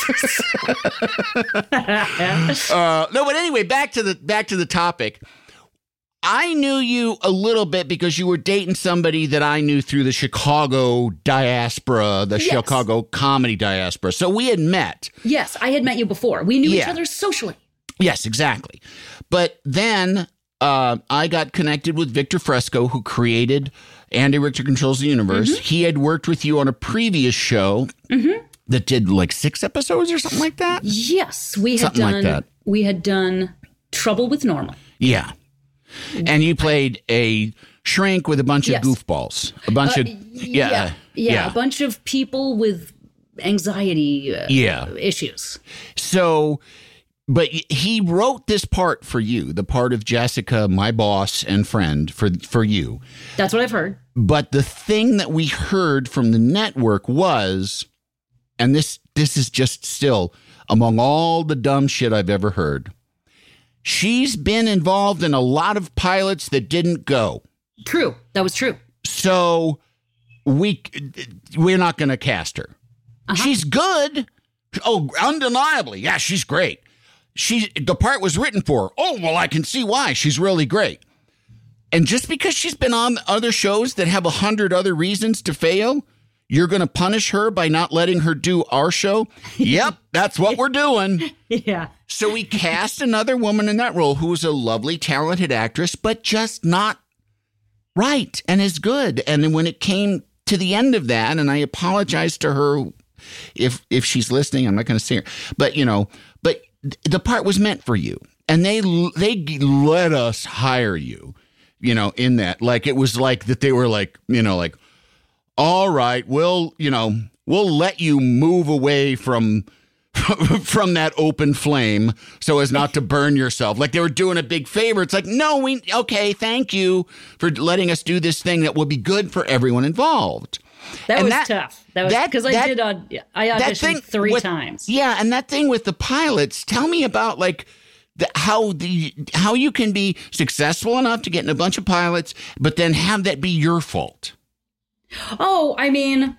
uh, no, but anyway, back to the back to the topic. I knew you a little bit because you were dating somebody that I knew through the Chicago diaspora, the Yes. Chicago comedy diaspora. So we had met. Yes, I had met you before. We knew each Yeah. other socially. Yes, exactly. But then uh, I got connected with Victor Fresco, who created Andy Richter Controls the Universe. Mm-hmm. He had worked with you on a previous show Mm-hmm. that did like six episodes or something like that. Yes, we had Something done. like that. We had done Trouble with Normal. Yeah. And you played a shrink with a bunch Yes. of goofballs, a bunch Uh, of yeah, yeah, yeah, a bunch of people with anxiety uh, Yeah. issues. So, but he wrote this part for you, the part of Jessica, my boss and friend, for for you. That's what I've heard. But the thing that we heard from the network was, and this this is just still among all the dumb shit I've ever heard, she's been involved in a lot of pilots that didn't go. True. That was true. So we we're not going to cast her. Uh-huh. She's good. Oh, undeniably. Yeah, she's great. She the part was written for her. Oh, well, I can see why. She's really great. And just because she's been on other shows that have a hundred other reasons to fail, you're going to punish her by not letting her do our show? Yep, that's what we're doing. Yeah. So we cast another woman in that role who was a lovely, talented actress, but just not right and as good. And then when it came to the end of that, and I apologize to her if if she's listening, I'm not going to say her, but you know, but the part was meant for you, and they they let us hire you, you know, in that. Like it was like that they were like, you know, like, all right, we'll, you know, we'll let you move away from from that open flame so as not to burn yourself. Like they were doing a big favor. It's like, no, we okay, thank you for letting us do this thing that will be good for everyone involved. That And was that- tough. That was that- because I that- did. Uh, I that auditioned thing three with- times. Yeah, and that thing with the pilots, tell me about like the, how the how you can be successful enough to get in a bunch of pilots, but then have that be your fault. Oh, I mean,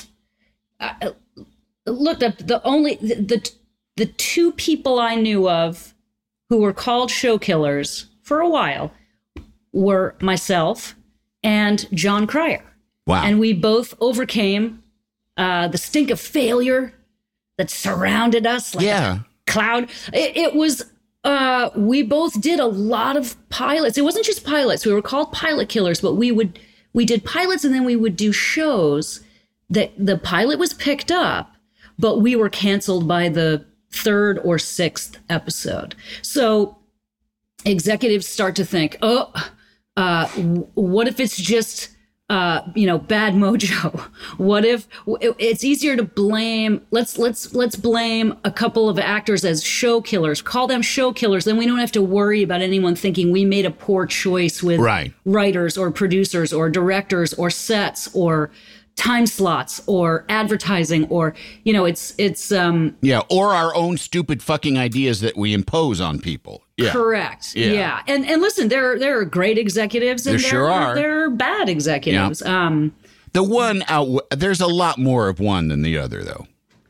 uh, look, the, the only the, the the two people I knew of who were called show killers for a while were myself and John Cryer. Wow. And we both overcame uh, the stink of failure that surrounded us like Yeah. a cloud. It, it was, uh, we both did a lot of pilots. It wasn't just pilots. We were called pilot killers, but we would, we did pilots and then we would do shows that the pilot was picked up, but we were canceled by the third or sixth episode. So executives start to think, oh, uh, w- what if it's just, uh, you know, bad mojo? What if it- it's easier to blame? Let's let's let's blame a couple of actors as show killers. Call them show killers. Then we don't have to worry about anyone thinking we made a poor choice with Right. writers or producers or directors or sets or time slots or advertising or, you know, it's it's um Yeah, or our own stupid fucking ideas that we impose on people. Yeah. correct. Yeah. Yeah. And and listen, there there are great executives and There sure there are. there are bad executives. Um The one out, there's a lot more of one than the other, though.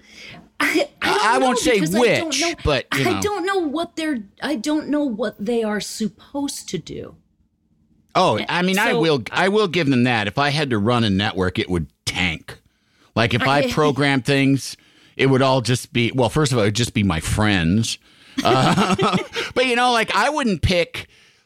I, I, don't I know won't say because I don't which, know- but, you know. I don't know what they're I don't know what they are supposed to do. Oh, I mean, I So- will. I will give them that. If I had to run a network, it would tank. Like if I program things, it would all just be. Well, first of all, it would just be my friends. Uh, but you know, like I wouldn't pick.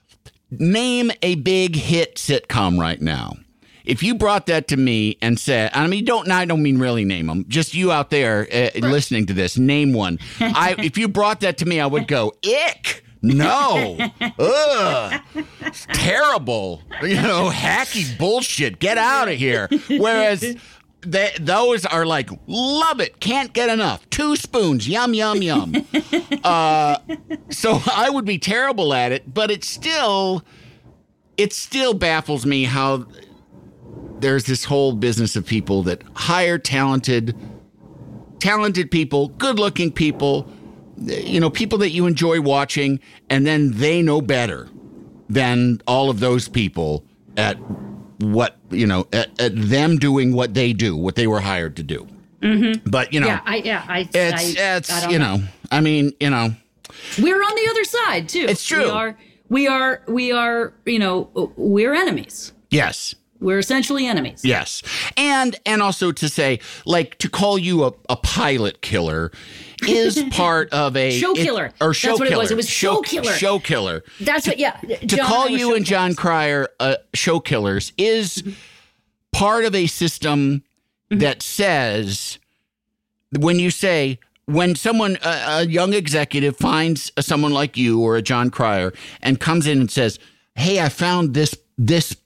Name a big hit sitcom right now. If you brought that to me and said, I mean, don't. I don't mean really name them. Just you out there uh, listening to this, name one. I. If you brought that to me, I would go ick. No. Ugh. It's terrible. You know, hacky bullshit. Get out of here. Whereas they, those are like, love it. Can't get enough. Two spoons. Yum, yum, yum. Uh, so I would be terrible at it, but it still, it still baffles me how there's this whole business of people that hire talented, talented people, good-looking people, you know, people that you enjoy watching, and then they know better than all of those people at what, you know, at, at them doing what they do, what they were hired to do. Mm-hmm. But, you know, Yeah, I yeah, I it's, I, it's I don't you know, I mean, you know. We're on the other side too. It's true. We are we are we are, you know, we're enemies. Yes. We're essentially enemies. Yes. And and also to say, like, to call you a, a pilot killer is part of a Show it- killer. or show That's what killer. it was. It was show killer. Show killer. That's what, yeah. To John call and I were you show and John killers. Cryer uh, show killers is part of a system that says, when you say, when someone, a, a young executive finds a, someone like you or a John Cryer and comes in and says, hey, I found this this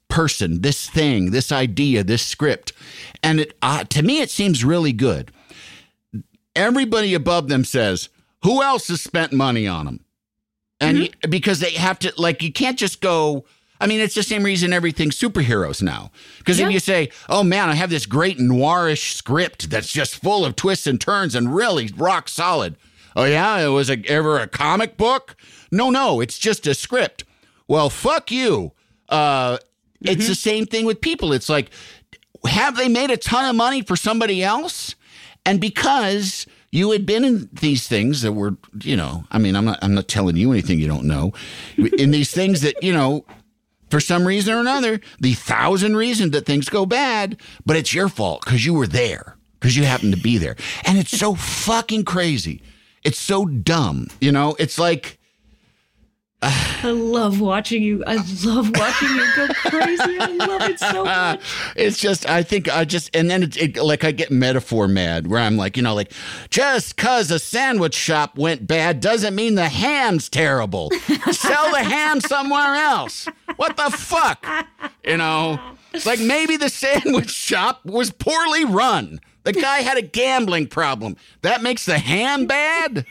person, this thing, this idea, this script. And it uh, to me, it seems really good. Everybody above them says, who else has spent money on them? And mm-hmm. you, because they have to, like, you can't just go, I mean, it's the same reason everything's superheroes now. Because yeah. if you say, oh, man, I have this great noirish script that's just full of twists and turns and really rock solid. Oh, yeah, it was a, ever a comic book? No, no, it's just a script. Well, fuck you. Uh, mm-hmm. It's the same thing with people. It's like, have they made a ton of money for somebody else? And because you had been in these things that were, you know, I mean, I'm not, I'm not telling you anything you don't know. In these things that, you know, for some reason or another, the thousand reasons that things go bad, but it's your fault because you were there, because you happened to be there. And it's so fucking crazy. It's so dumb. You know, it's like. Uh, I love watching you. I love watching you go crazy. I love it so much. It's just, I think I just, and then it's it, like I get metaphor mad where I'm like, you know, like just because a sandwich shop went bad doesn't mean the ham's terrible. Sell the ham somewhere else. What the fuck? You know, it's like maybe the sandwich shop was poorly run. The guy had a gambling problem. That makes the ham bad?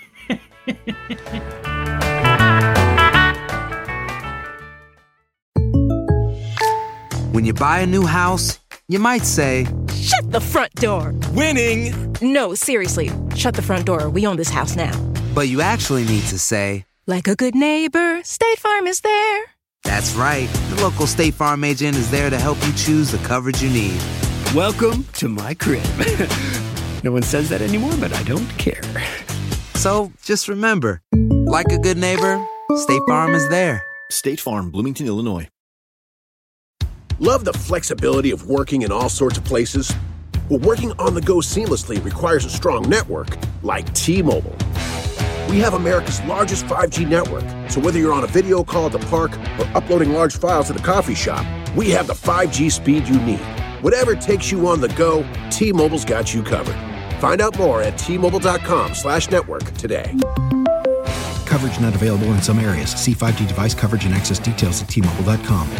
When you buy a new house, you might say, shut the front door. Winning! No, seriously, shut the front door. We own this house now. But you actually need to say, like a good neighbor, State Farm is there. That's right. The local State Farm agent is there to help you choose the coverage you need. Welcome to my crib. No one says that anymore, but I don't care. So just remember, like a good neighbor, State Farm is there. State Farm, Bloomington, Illinois. Love the flexibility of working in all sorts of places? Well, working on the go seamlessly requires a strong network like T-Mobile. We have America's largest five G network, so whether you're on a video call at the park or uploading large files at a coffee shop, we have the five G speed you need. Whatever takes you on the go, T-Mobile's got you covered. Find out more at T-Mobile.com slash network today. Coverage not available in some areas. See five G device coverage and access details at T Mobile dot com.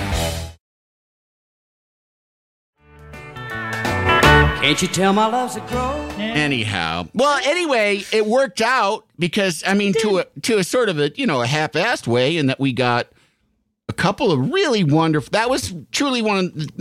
Can't you tell my love's a crow? Anyhow, well, anyway, it worked out because I mean, to a to a sort of a you know a half-assed way, in that we got a couple of really wonderful. That was truly one of the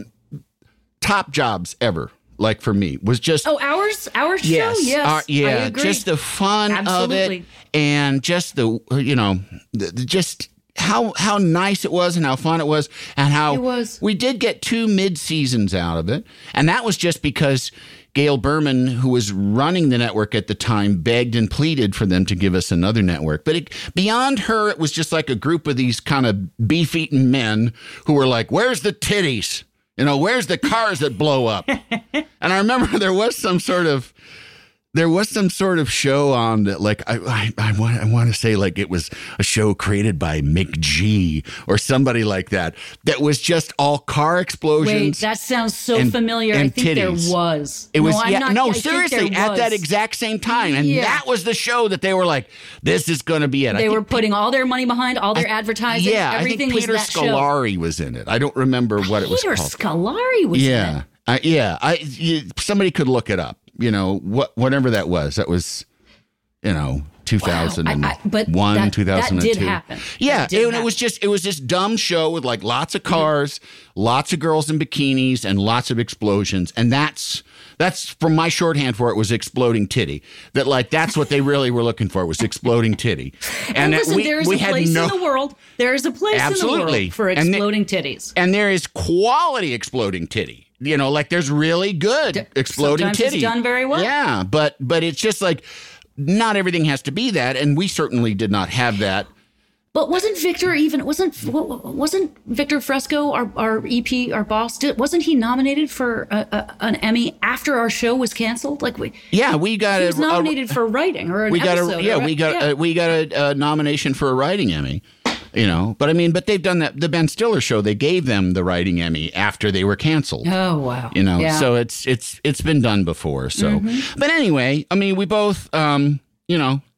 top jobs ever. Like for me, was just oh ours our show yes, yes our, yeah, I agree. Just the fun Absolutely. of it, and just the you know the, the, just. How how nice it was and how fun it was and how it was. We did get two mid-seasons out of it. And that was just because Gail Berman, who was running the network at the time, begged and pleaded for them to give us another network. But it, beyond her, it was just like a group of these kind of beef-eaten men who were like, where's the titties? You know, where's the cars that blow up? And I remember there was some sort of There was some sort of show on that, like, I, I, I want I want to say, like, it was a show created by McG or somebody like that, that was just all car explosions. Wait, that sounds so and, familiar. And I think titties. there was. It was, no, yeah, not, no, I seriously, at was. that exact same time. And yeah. that was the show that they were like, this is going to be it. They I were think, putting all their money behind, all their I, advertising. Yeah, everything I think Peter was that Scolari show. was in it. I don't remember what it was Peter called. Scolari was yeah. in it. I, yeah, I, you, somebody could look it up. You know, what, whatever that was. That was, you know, two thousand one, wow. I, I, but that, two thousand two. That did happen. Yeah, did it, happen. it was just it was this dumb show with like lots of cars, mm-hmm. lots of girls in bikinis, and lots of explosions. And that's that's from my shorthand for it was exploding titty. That like that's what they really were looking for was exploding titty. And, and listen, we, there is we a had place no, in the world. There is a place absolutely. in the world for exploding and the, titties. And there is quality exploding titty. You know, like there's really good D- exploding sometimes titty. It's done very well. Yeah, but but it's just like not everything has to be that, and we certainly did not have that. But wasn't Victor even wasn't wasn't Victor Fresco our, our E P our boss? Did, wasn't he nominated for a, a, an Emmy after our show was canceled? Like we yeah we got he was a, nominated a, for writing or an we got episode. a, yeah or, we got yeah. A, we got a, a nomination for a writing Emmy. You know, but I mean, but they've done that. The Ben Stiller show, they gave them the writing Emmy after they were canceled. Oh, wow. You know, yeah. so it's it's it's been done before. So, mm-hmm. But anyway, I mean, we both, um, you know,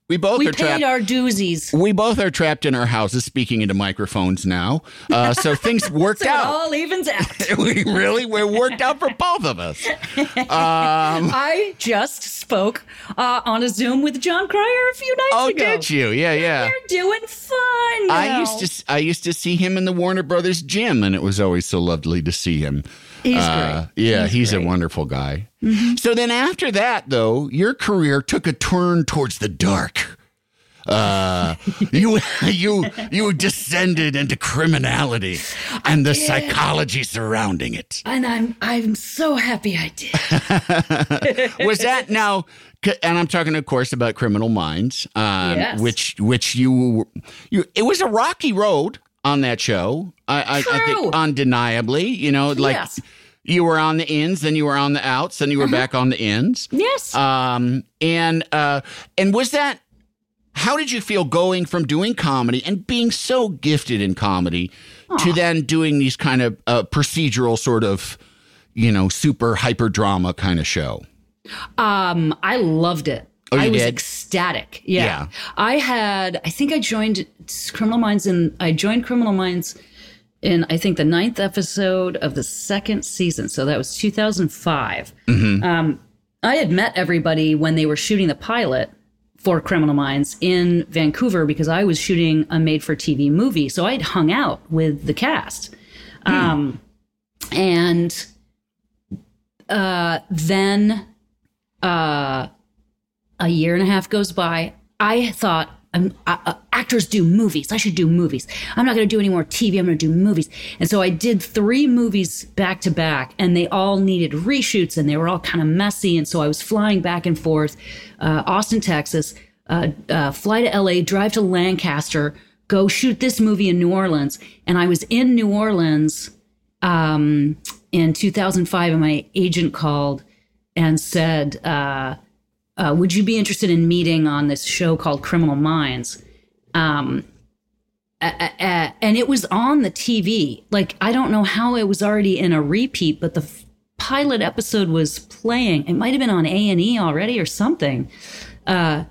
We both we are paid trapped. our doozies. We both are trapped in our houses, speaking into microphones now. Uh, so things worked so out. It all evens out. we really we worked out for both of us. Um, I just spoke uh, on a Zoom with John Cryer a few nights oh, ago. did you? Yeah, yeah. We're doing fine now. I used to I used to see him in the Warner Brothers gym, and it was always so lovely to see him. He's uh, great. Yeah, he's, he's great. a wonderful guy. Mm-hmm. So then after that, though, your career took a turn towards the dark. Uh, you you you descended into criminality and the psychology surrounding it. And I'm I'm so happy I did. Was that now? And I'm talking, of course, about Criminal Minds, um, yes. which which you you it was a rocky road on that show. I, I, I think undeniably, you know, like. Yes. You were on the ins, then you were on the outs, then you were uh-huh. back on the ins. Yes. Um, and uh, and was that? How did you feel going from doing comedy and being so gifted in comedy Aww. to then doing these kind of uh, procedural sort of, you know, super hyper drama kind of show? Um, I loved it. Oh, you I was did? ecstatic. Yeah. yeah. I had, I think I joined Criminal Minds in, I joined Criminal Minds in, I think, the ninth episode of the second season. So that was two thousand five. Mm-hmm. Um, I had met everybody when they were shooting the pilot for Criminal Minds in Vancouver because I was shooting a made-for-T V movie. So I'd hung out with the cast. Hmm. Um, and uh, then uh, a year and a half goes by. I thought, um, uh, actors do movies. I should do movies. I'm not going to do any more T V. I'm going to do movies. And so I did three movies back to back, and they all needed reshoots, and they were all kind of messy. And so I was flying back and forth, uh, Austin, Texas, uh, uh, fly to L A, drive to Lancaster, go shoot this movie in New Orleans. And I was in New Orleans um, in two thousand five, and my agent called and said, uh, Uh, would you be interested in meeting on this show called Criminal Minds? Um, uh, uh, and it was on the T V. Like, I don't know how it was already in a repeat, but the f- pilot episode was playing. It might have been on A and E already or something. Uh,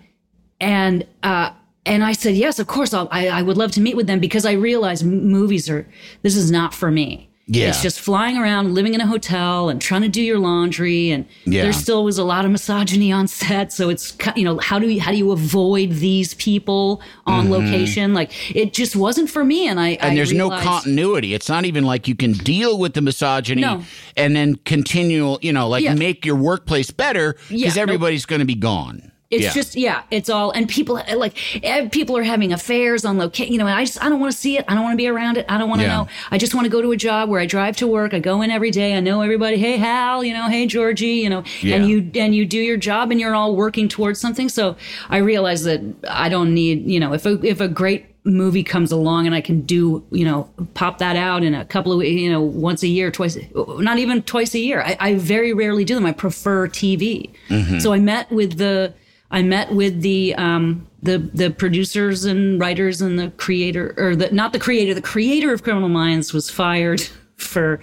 and uh, and I said, yes, of course, I'll, I, I would love to meet with them because I realized m- movies are, this is not for me. Yeah. It's just flying around, living in a hotel and trying to do your laundry. And yeah. there still was a lot of misogyny on set. So it's, you know, how do you, how do you avoid these people on mm-hmm. location? Like, it just wasn't for me. And I, and I there's realized, no continuity. It's not even like you can deal with the misogyny no. and then continue, you know, like yeah. make your workplace better because yeah, everybody's nope. going to be gone. It's yeah. just, yeah, it's all, and people, like, people are having affairs on location, you know, and I just, I don't want to see it. I don't want to be around it. I don't want to yeah. know. I just want to go to a job where I drive to work. I go in every day. I know everybody. Hey, Hal, you know, hey, Georgie, you know, yeah. and you, and you do your job and you're all working towards something. So I realize that I don't need, you know, if a, if a great movie comes along and I can do, you know, pop that out in a couple of, you know, once a year, twice, not even twice a year. I, I very rarely do them. I prefer T V. Mm-hmm. So I met with the, I met with the um, the the producers and writers and the creator, or the not the creator, the creator of Criminal Minds was fired for,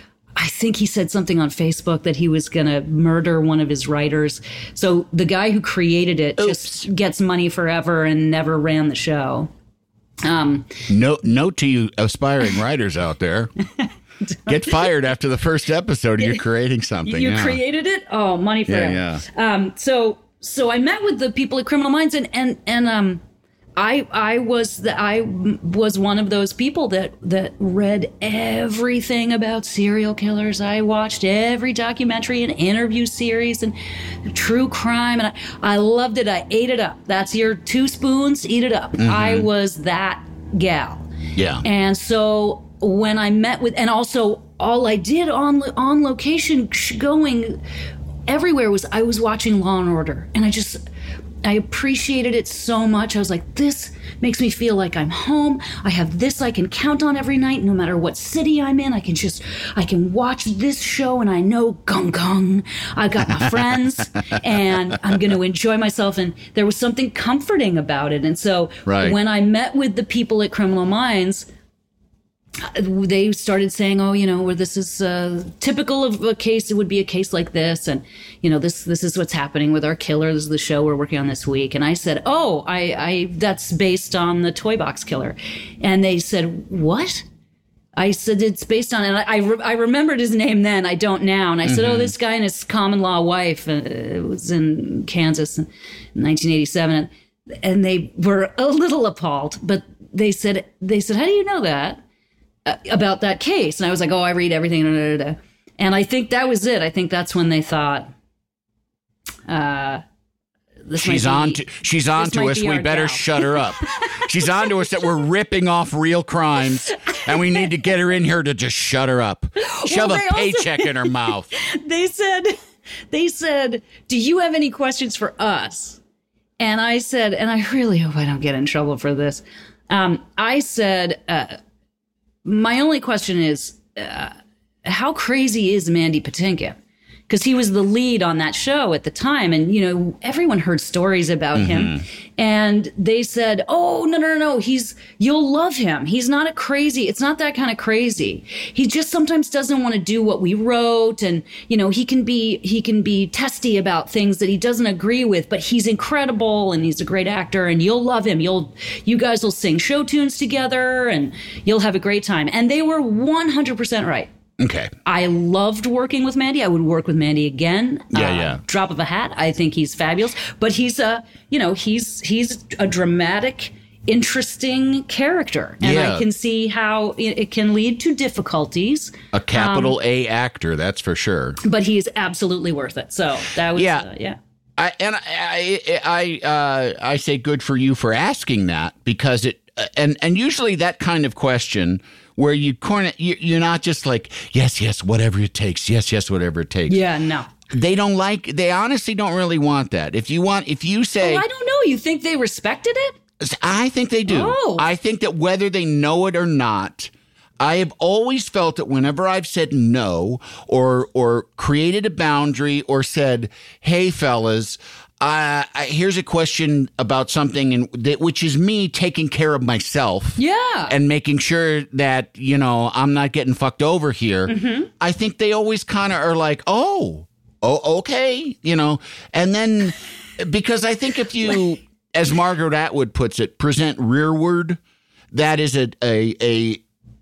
I think he said something on Facebook that he was going to murder one of his writers. So the guy who created it Oops. just gets money forever and never ran the show. Um, note, note to you aspiring writers out there. Get fired after the first episode. You're creating something. You yeah. created it? Oh, money forever. Yeah, yeah. Um, so... So I met with the people at Criminal Minds, and and and um, I I was the, I was one of those people that that read everything about serial killers. I watched every documentary and interview series and true crime, and I, I loved it. I ate it up. That's your two spoons, eat it up. Mm-hmm. I was that gal. Yeah. And so when I met with, and also all I did on on location, going everywhere was I was watching Law and Order, and I just, I appreciated it so much. I was like, this makes me feel like I'm home. I have this I can count on every night, no matter what city I'm in. I can just, I can watch this show and I know, gung gung, I got my friends and I'm going to enjoy myself. And there was something comforting about it. And so right. when I met with the people at Criminal Minds, they started saying, oh, you know, where this is uh, typical of a case, it would be a case like this. And, you know, this this is what's happening with our killer. This is the show we're working on this week. And I said, oh, I, I that's based on the Toy Box Killer. And they said, what? I said, it's based on, and I, I, re- I remembered his name then. I don't now. And I said, mm-hmm. oh, this guy and his common law wife uh, was in Kansas in nineteen eighty-seven. And, and they were a little appalled. But they said, they said, how do you know that? About that case. And I was like, oh, I read everything. Da, da, da. And I think that was it. I think that's when they thought, uh, this she's might on be, to, she's on to us. We better gal. shut her up. She's on to us that we're ripping off real crimes and we need to get her in here to just shut her up. Shove well, a paycheck also, in her mouth. They said, they said, do you have any questions for us? And I said, and I really hope I don't get in trouble for this. Um, I said, uh, my only question is, uh, how crazy is Mandy Patinkin? Because he was the lead on that show at the time. And, you know, everyone heard stories about mm-hmm. him. And they said, oh, no, no, no, no. He's, you'll love him. He's not a crazy. It's not that kind of crazy. He just sometimes doesn't want to do what we wrote. And, you know, he can be, he can be testy about things that he doesn't agree with, but he's incredible and he's a great actor and you'll love him. You'll, you guys will sing show tunes together and you'll have a great time. And they were one hundred percent right. Okay. I loved working with Mandy. I would work with Mandy again. Yeah, uh, yeah. Drop of a hat. I think he's fabulous. But he's a, you know, he's he's a dramatic, interesting character, and yeah. I can see how it, it can lead to difficulties. A capital um, A actor, that's for sure. But he is absolutely worth it. So that was, yeah, uh, yeah. I, and I, I, uh, I say good for you for asking that because it, and and usually that kind of question. Where you corner, you're not just like, yes, yes, whatever it takes. Yes, yes, whatever it takes. Yeah, no. They don't like, they honestly don't really want that. If you want, if you say. Oh, I don't know. You think they respected it? I think they do. Oh. I think that whether they know it or not, I have always felt that whenever I've said no or or created a boundary or said, hey, fellas, Uh, I, here's a question about something, in, that, which is me taking care of myself. Yeah. And making sure that, you know, I'm not getting fucked over here. Mm-hmm. I think they always kind of are like, oh, oh, okay, you know. And then, because I think if you, as Margaret Atwood puts it, present rearward, that is a a, a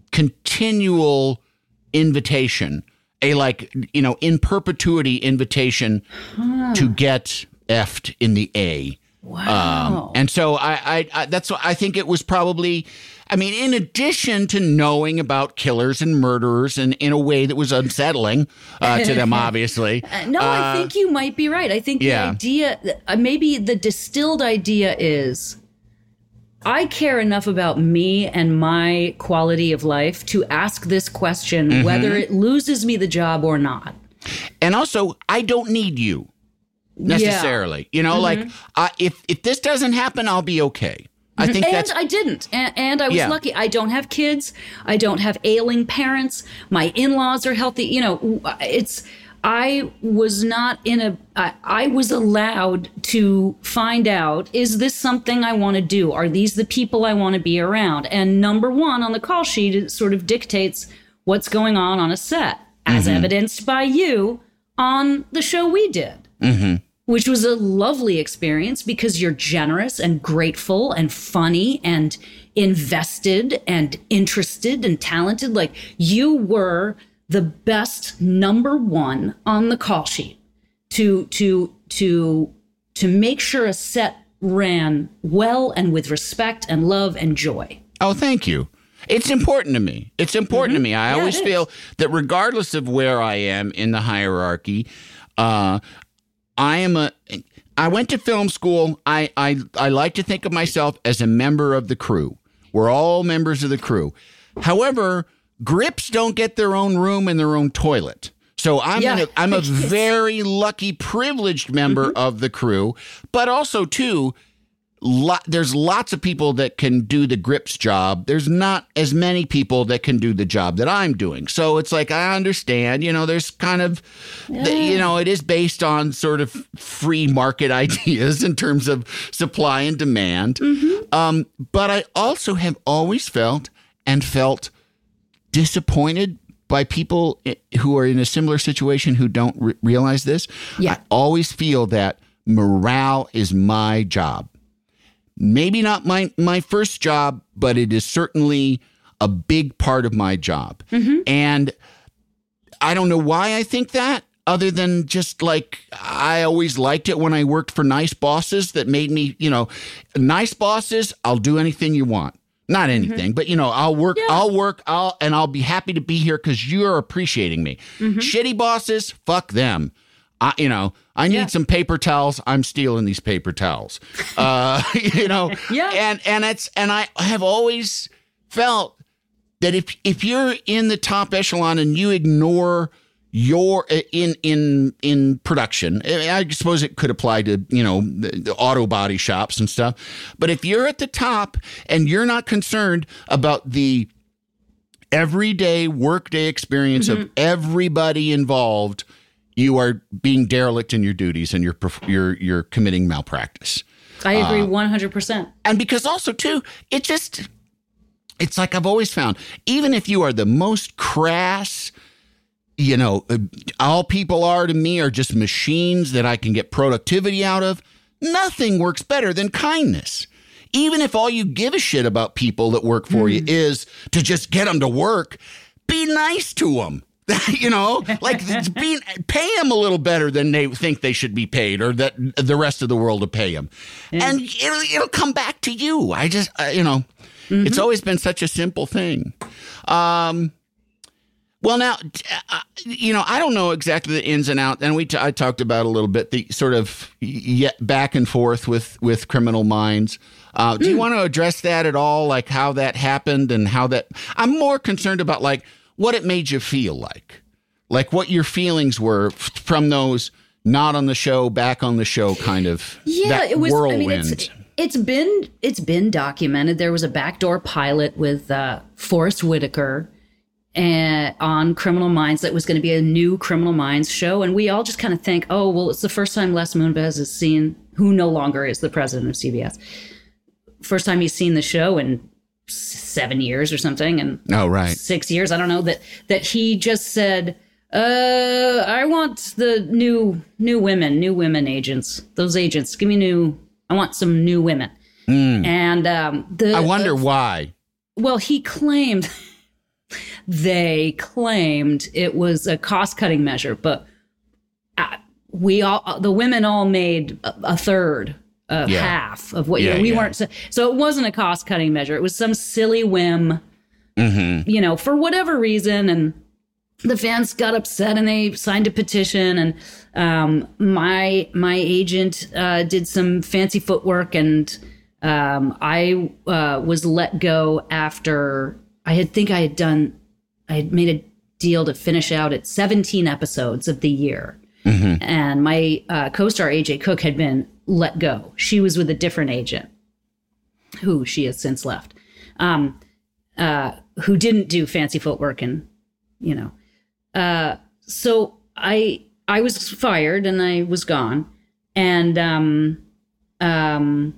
continual invitation, a like, you know, in perpetuity invitation huh. to get effed in the A. Wow. Um, and so I, I, I, that's what I think it was probably, I mean, in addition to knowing about killers and murderers and in a way that was unsettling uh, to them, obviously. Uh, no, uh, I think you might be right. I think yeah. the idea, uh, maybe the distilled idea is, I care enough about me and my quality of life to ask this question, mm-hmm. whether it loses me the job or not. And also, I don't need you. Necessarily, yeah. you know, mm-hmm. like uh, if if this doesn't happen, I'll be okay. I think and that's. I didn't, and, and I was yeah. lucky. I don't have kids. I don't have ailing parents. My in-laws are healthy. You know, it's. I was not in a. I, I was allowed to find out: is this something I want to do? Are these the people I want to be around? And number one on the call sheet, it sort of dictates what's going on on a set, as mm-hmm. evidenced by you on the show we did. Mm-hmm. Which was a lovely experience because you're generous and grateful and funny and invested and interested and talented. Like, you were the best number one on the call sheet to to to to make sure a set ran well and with respect and love and joy. Oh, thank you. It's important to me. It's important mm-hmm. to me. I yeah, always feel that regardless of where I am in the hierarchy, uh, I am a. I went to film school. I, I I like to think of myself as a member of the crew. We're all members of the crew. However, grips don't get their own room and their own toilet. So I'm yeah. a, I'm a very lucky, privileged member mm-hmm. of the crew. But also, too, lot, there's lots of people that can do the grips job. There's not as many people that can do the job that I'm doing. So it's like, I understand, you know, there's kind of, yeah. you know, it is based on sort of free market ideas in terms of supply and demand. Mm-hmm. Um, but I also have always felt and felt disappointed by people who are in a similar situation who don't re- realize this. Yeah. I always feel that morale is my job. Maybe not my, my first job, but it is certainly a big part of my job. Mm-hmm. And I don't know why I think that, other than just like, I always liked it when I worked for nice bosses that made me, you know, nice bosses, I'll do anything you want. Not anything, mm-hmm. but, you know, I'll work, yeah. I'll work, I'll, and I'll be happy to be here because you're appreciating me. Mm-hmm. Shitty bosses, fuck them. I, you know, I need yeah. some paper towels. I'm stealing these paper towels. Uh, you know, yeah. and, and it's, and I have always felt that if, if you're in the top echelon and you ignore your in, in, in production, I suppose it could apply to, you know, the, the auto body shops and stuff. But if you're at the top and you're not concerned about the everyday workday experience mm-hmm. of everybody involved, you are being derelict in your duties and you're you're you're committing malpractice. I agree uh, one hundred percent. And because also too, it just it's like I've always found, even if you are the most crass, you know, all people are to me are just machines that I can get productivity out of, nothing works better than kindness. Even if all you give a shit about people that work for mm. you is to just get them to work, be nice to them. You know, like be, pay them a little better than they think they should be paid, or that the rest of the world will pay them. Yeah. And it'll, it'll come back to you. I just, uh, you know, mm-hmm. it's always been such a simple thing. Um, well, now, uh, you know, I don't know exactly the ins and outs, and we t- I talked about a little bit the sort of yet back and forth with, with Criminal Minds. Uh, do mm. you want to address that at all, like how that happened and how that? I'm more concerned about like what it made you feel like, like what your feelings were f- from those not on the show, back on the show kind of yeah, that it was, whirlwind. I mean, it's, it's been it's been documented. There was a backdoor pilot with uh, Forrest Whitaker and on Criminal Minds that was going to be a new Criminal Minds show. And we all just kind of think, oh, well, it's the first time Les Moonves has seen, who no longer is the president of C B S. First time he's seen the show in seven years or something. And oh, right. six years. I don't know that, that he just said, uh, I want the new, new women, new women agents, those agents, give me new, I want some new women. Mm. And, um, the, I wonder uh, why. Well, he claimed, they claimed it was a cost-cutting measure, but uh, we all, the women all made a, a third of yeah. half of what yeah, you know, we yeah. weren't. So, so it wasn't a cost-cutting measure. It was some silly whim, mm-hmm. you know, for whatever reason. And the fans got upset and they signed a petition. And um, my my agent uh, did some fancy footwork, and um, I uh, was let go after. I had think I had done, I had made a deal to finish out at seventeen episodes of the year. Mm-hmm. And my uh, co-star, A J Cook, had been let go. She was with a different agent who she has since left, um, uh, who didn't do fancy footwork. And, you know, uh, so I, I was fired and I was gone. And um, um,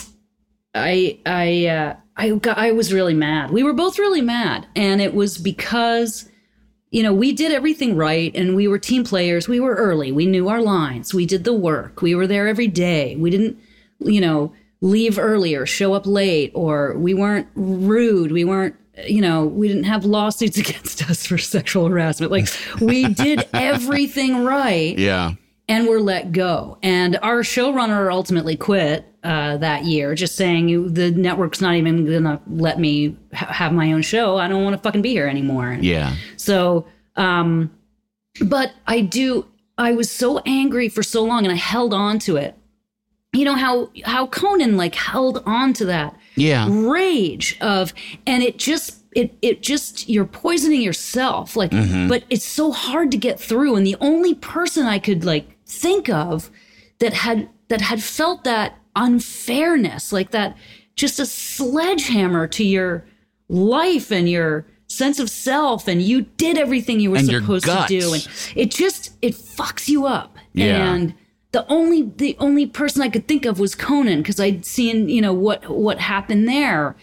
I, I, uh, I got, I was really mad. We were both really mad. And it was because, you know, we did everything right and we were team players. We were early. We knew our lines. We did the work. We were there every day. We didn't, you know, leave early or show up late, or we weren't rude. We weren't, you know, we didn't have lawsuits against us for sexual harassment. Like, we did everything right. Yeah. And were let go. And our showrunner ultimately quit uh, that year, just saying, the network's not even going to let me ha- have my own show. I don't want to fucking be here anymore. Yeah. So, um, but I do, I was so angry for so long and I held on to it. You know how, how Conan like held on to that yeah. rage of, and it just, it, it just, you're poisoning yourself. Like, mm-hmm. but it's so hard to get through. And the only person I could like think of that had, that had felt that unfairness, like that, just a sledgehammer to your life and your sense of self, and you did everything you were and supposed to do, and it just it fucks you up. Yeah. And the only the only person I could think of was Conan, because I'd seen, you know, what what happened there,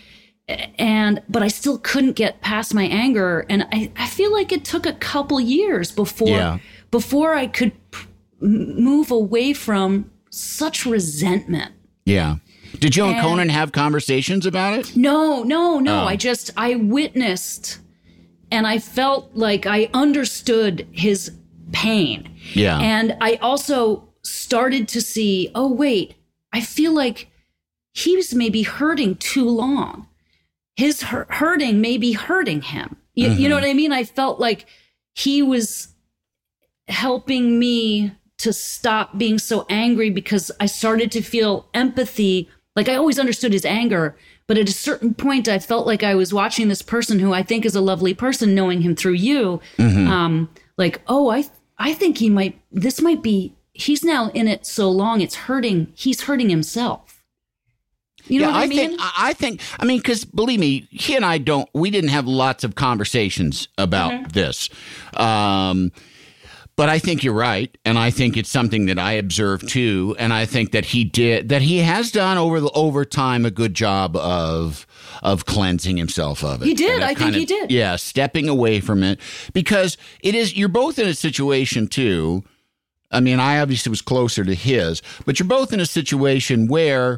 and but I still couldn't get past my anger, and I, I feel like it took a couple years before Yeah. before I could p- move away from such resentment. Yeah. Did you and, And- Conan have conversations about it? No, no, no. Oh. I just I witnessed, and I felt like I understood his pain. Yeah. And I also started to see, oh wait, I feel like he was maybe hurting too long. His hur- hurting may be hurting him. You, Mm-hmm. you know what I mean? I felt like he was helping me to stop being so angry because I started to feel empathy. Like I always understood his anger, but at a certain point, I felt like I was watching this person who I think is a lovely person, knowing him through you. Mm-hmm. Um, like, oh, I, I think he might, this might be, he's now in it so long, it's hurting, he's hurting himself. You know yeah, what I, I mean? think I think I mean because believe me, he and I don't we didn't have lots of conversations about Mm-hmm. this, um, but I think you're right, and I think it's something that I observed too, and I think that he did that he has done over the over time a good job of of cleansing himself of it. He did. And of I think kind of- he did. Yeah, stepping away from it because it is you're both in a situation too. I mean, I obviously was closer to his, but you're both in a situation where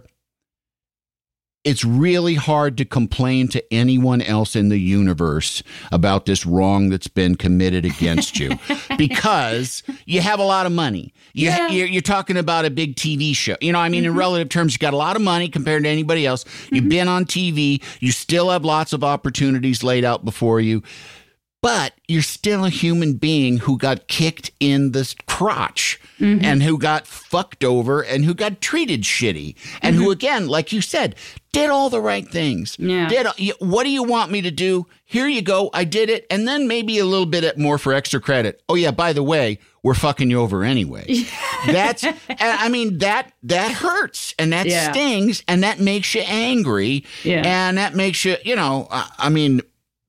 it's really hard to complain to anyone else in the universe about this wrong that's been committed against you because you have a lot of money. You, Yeah. you're, you're talking about a big T V show. You know, I mean, in relative terms, you got a lot of money compared to anybody else. You've been on T V. You still have lots of opportunities laid out before you. But you're still a human being who got kicked in the crotch Mm-hmm. and who got fucked over and who got treated shitty and Mm-hmm. who, again, like you said, did all the right things. Yeah. Did what do you want me to do? Here you go. I did it. And then maybe a little bit more for extra credit. Oh, yeah, by the way, we're fucking you over anyway. That's, and I mean, that that hurts and that Yeah. stings and that makes you angry. Yeah. And that makes you, you know, I, I mean,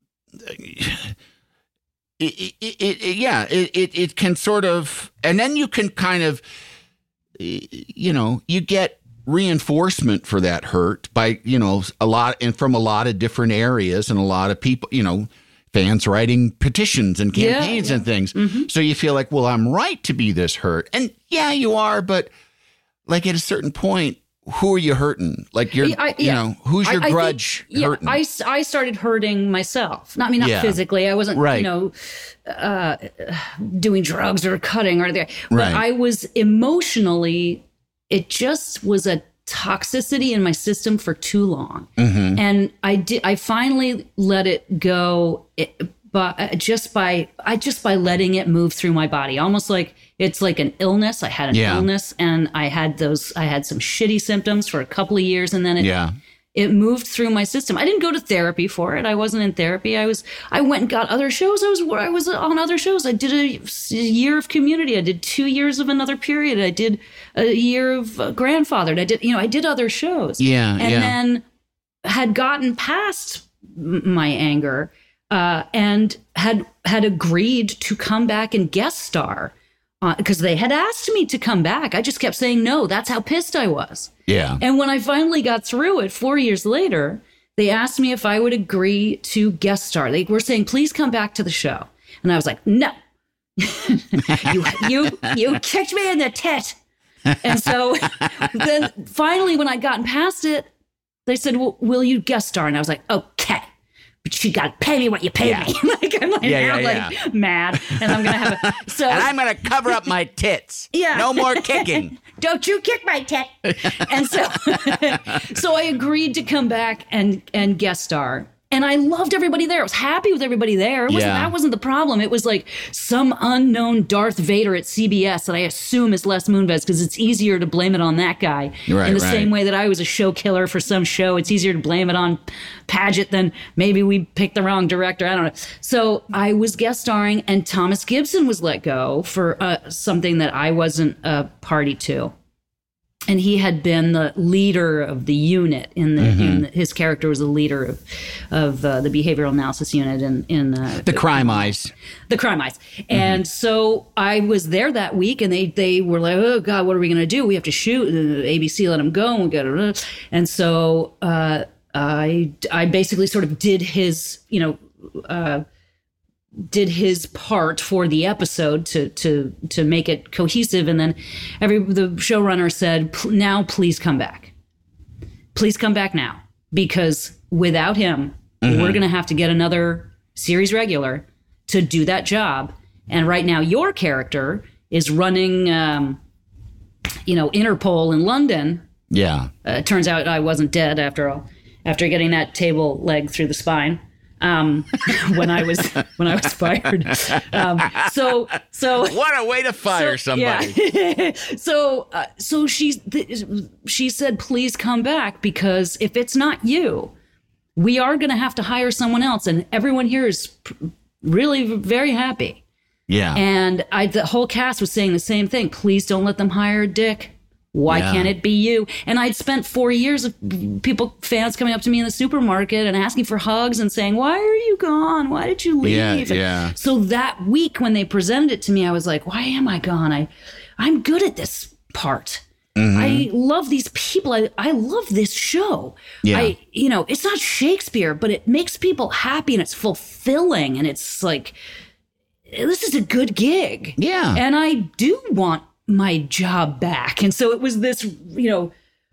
It, it, it, it, yeah, it, it, it can sort of, and then you can kind of, you know, you get reinforcement for that hurt by, you know, a lot and from a lot of different areas and a lot of people, you know, fans writing petitions and Yeah, campaigns yeah. and things. So you feel like, well, I'm right to be this hurt. And yeah, you are. But like at a certain point, who are you hurting? Like you're, I- you yeah. know, who's I- your I think- grudge yeah, hurting? I, s- I started hurting myself. Not, I mean, not Yeah. physically. I wasn't, Right. you know, uh, doing drugs or cutting or anything. But Right. I was emotionally, it just was a toxicity in my system for too long. Mm-hmm. And I did, I finally let it go. It, but just by I just by letting it move through my body, almost like it's like an illness. I had an Yeah. illness, and I had those. I had some shitty symptoms for a couple of years, and then it yeah. it moved through my system. I didn't go to therapy for it. I wasn't in therapy. I was. I went and got other shows. I was. I was on other shows. I did a, a year of Community. I did two years of Another Period. I did a year of uh, Grandfathered. I did. You know. I did other shows. Yeah, And yeah. then had gotten past m- my anger. Uh, and had had agreed to come back and guest star because they had asked me to come back. I just kept saying no. That's how pissed I was. Yeah. And when I finally got through it four years later, they asked me if I would agree to guest star. They were saying, please come back to the show. And I was like, no. you, you, you kicked me in the tit. And so then finally, when I'd gotten past it, they said, well, will you guest star? And I was like, okay. But you got to pay me what you pay Yeah. me. like I'm like, Yeah, yeah, I'm yeah. like mad, and I'm gonna have a so. And I'm going to cover up my tits. Yeah. No more kicking. Don't you kick my tit. And so, so I agreed to come back and and guest star. And I loved everybody there. I was happy with everybody there. It wasn't, Yeah. That wasn't the problem. It was like some unknown Darth Vader at C B S that I assume is Les Moonves because it's easier to blame it on that guy. Right, In the right. same way that I was a show killer for some show, it's easier to blame it on Paget than maybe we picked the wrong director. I don't know. So I was guest starring, and Thomas Gibson was let go for uh, something that I wasn't a party to. And he had been the leader of the unit in the, Mm-hmm. in the his character was the leader of of uh, the behavioral analysis unit in in uh, The crime eyes. the crime eyes. And so I was there that week, and they they were like, oh God, what are we going to do? We have to shoot. Uh, A B C let him go. And, we gotta, and so uh, I I basically sort of did his, you know, uh, did his part for the episode to to to make it cohesive, and then every the showrunner said, "Now, please come back. Please come back now, because without him, mm-hmm. we're going to have to get another series regular to do that job. And right now, your character is running, um, you know, Interpol in London." Yeah. Uh, it turns out I wasn't dead after all, after getting that table leg through the spine. Um, when I was when I was fired. Um, so so what a way to fire so, somebody. Yeah. so uh, so she th- she said, "Please come back, because if it's not you, we are going to have to hire someone else." And everyone here is p- really very happy. Yeah. And I the whole cast was saying the same thing. Please don't let them hire Dick. Why yeah. can't it be you? And I'd spent four years of people, fans coming up to me in the supermarket and asking for hugs and saying, "Why are you gone? Why did you leave?" Yeah, and yeah. So that week when they presented it to me, I was like, why am I gone? I, I'm good at this part. Mm-hmm. I love these people. I, I love this show. Yeah. I, you know, it's not Shakespeare, but it makes people happy and it's fulfilling. And it's like, this is a good gig. Yeah. And I do want my job back. And so it was this, you know,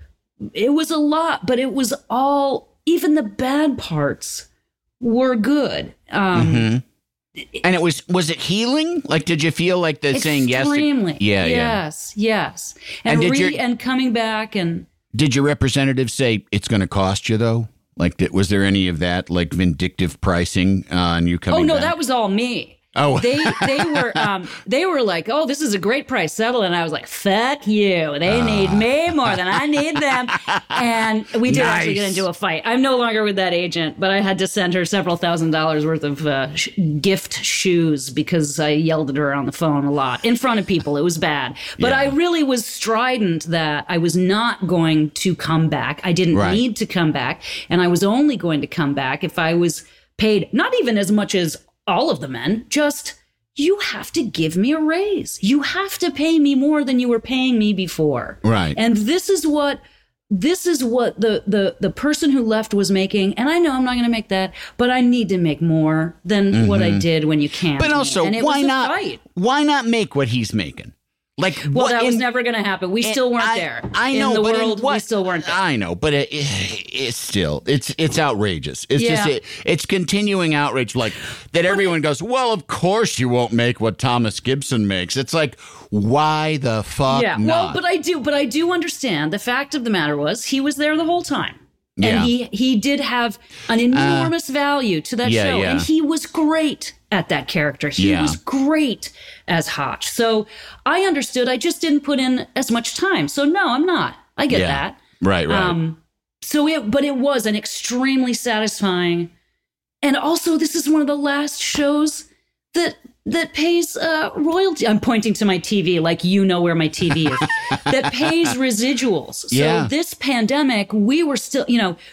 it was a lot, but it was all, even the bad parts were good. Um, mm-hmm. And it was, was it healing? Like, did you feel like the saying yes? Extremely. To, yeah, yes, yeah. yes. And, and, did re, your, and coming back and. Did your representative say it's going to cost you, though? Like, was there any of that, like, vindictive pricing on uh, you coming back? Oh, no, back? that was all me. Oh, they they were um, they were like, "Oh, this is a great price, settle." And I was like, "Fuck you! They uh. need me more than I need them." And we did nice. actually get into a fight. I'm no longer with that agent, but I had to send her several thousand dollars worth of uh, sh- gift shoes because I yelled at her on the phone a lot in front of people. It was bad, but yeah. I really was strident that I was not going to come back. I didn't right. need to come back, and I was only going to come back if I was paid, not even as much as all of the men, just, you have to give me a raise. You have to pay me more than you were paying me before. Right. And this is what, this is what the, the, the person who left was making. And I know I'm not going to make that, but I need to make more than mm-hmm. what I did when you can't. But also, and it why was a not, fight. why not make what he's making? Like, well, what, that was in, never going to happen. We still weren't I, there. I know, in the but world, in what, we still weren't there. I know, but it, it, it's still it's it's outrageous. It's yeah. just it, it's continuing outrage, like that. Everyone goes, "Well, of course you won't make what Thomas Gibson makes." It's like, why the fuck yeah. not? Well, but I do, but I do understand. The fact of the matter was, he was there the whole time. Yeah. And he, he did have an enormous uh, value to that yeah, show. Yeah. And he was great at that character. He yeah. was great as Hotch. So I understood. I just didn't put in as much time. So no, I'm not. I get yeah. that. Right, right. Um, so it, but it was an extremely satisfying. And also, this is one of the last shows that that pays uh, royalty. I'm pointing to my T V like you know where my T V is. That pays residuals. So yeah. this pandemic, we were still, you know,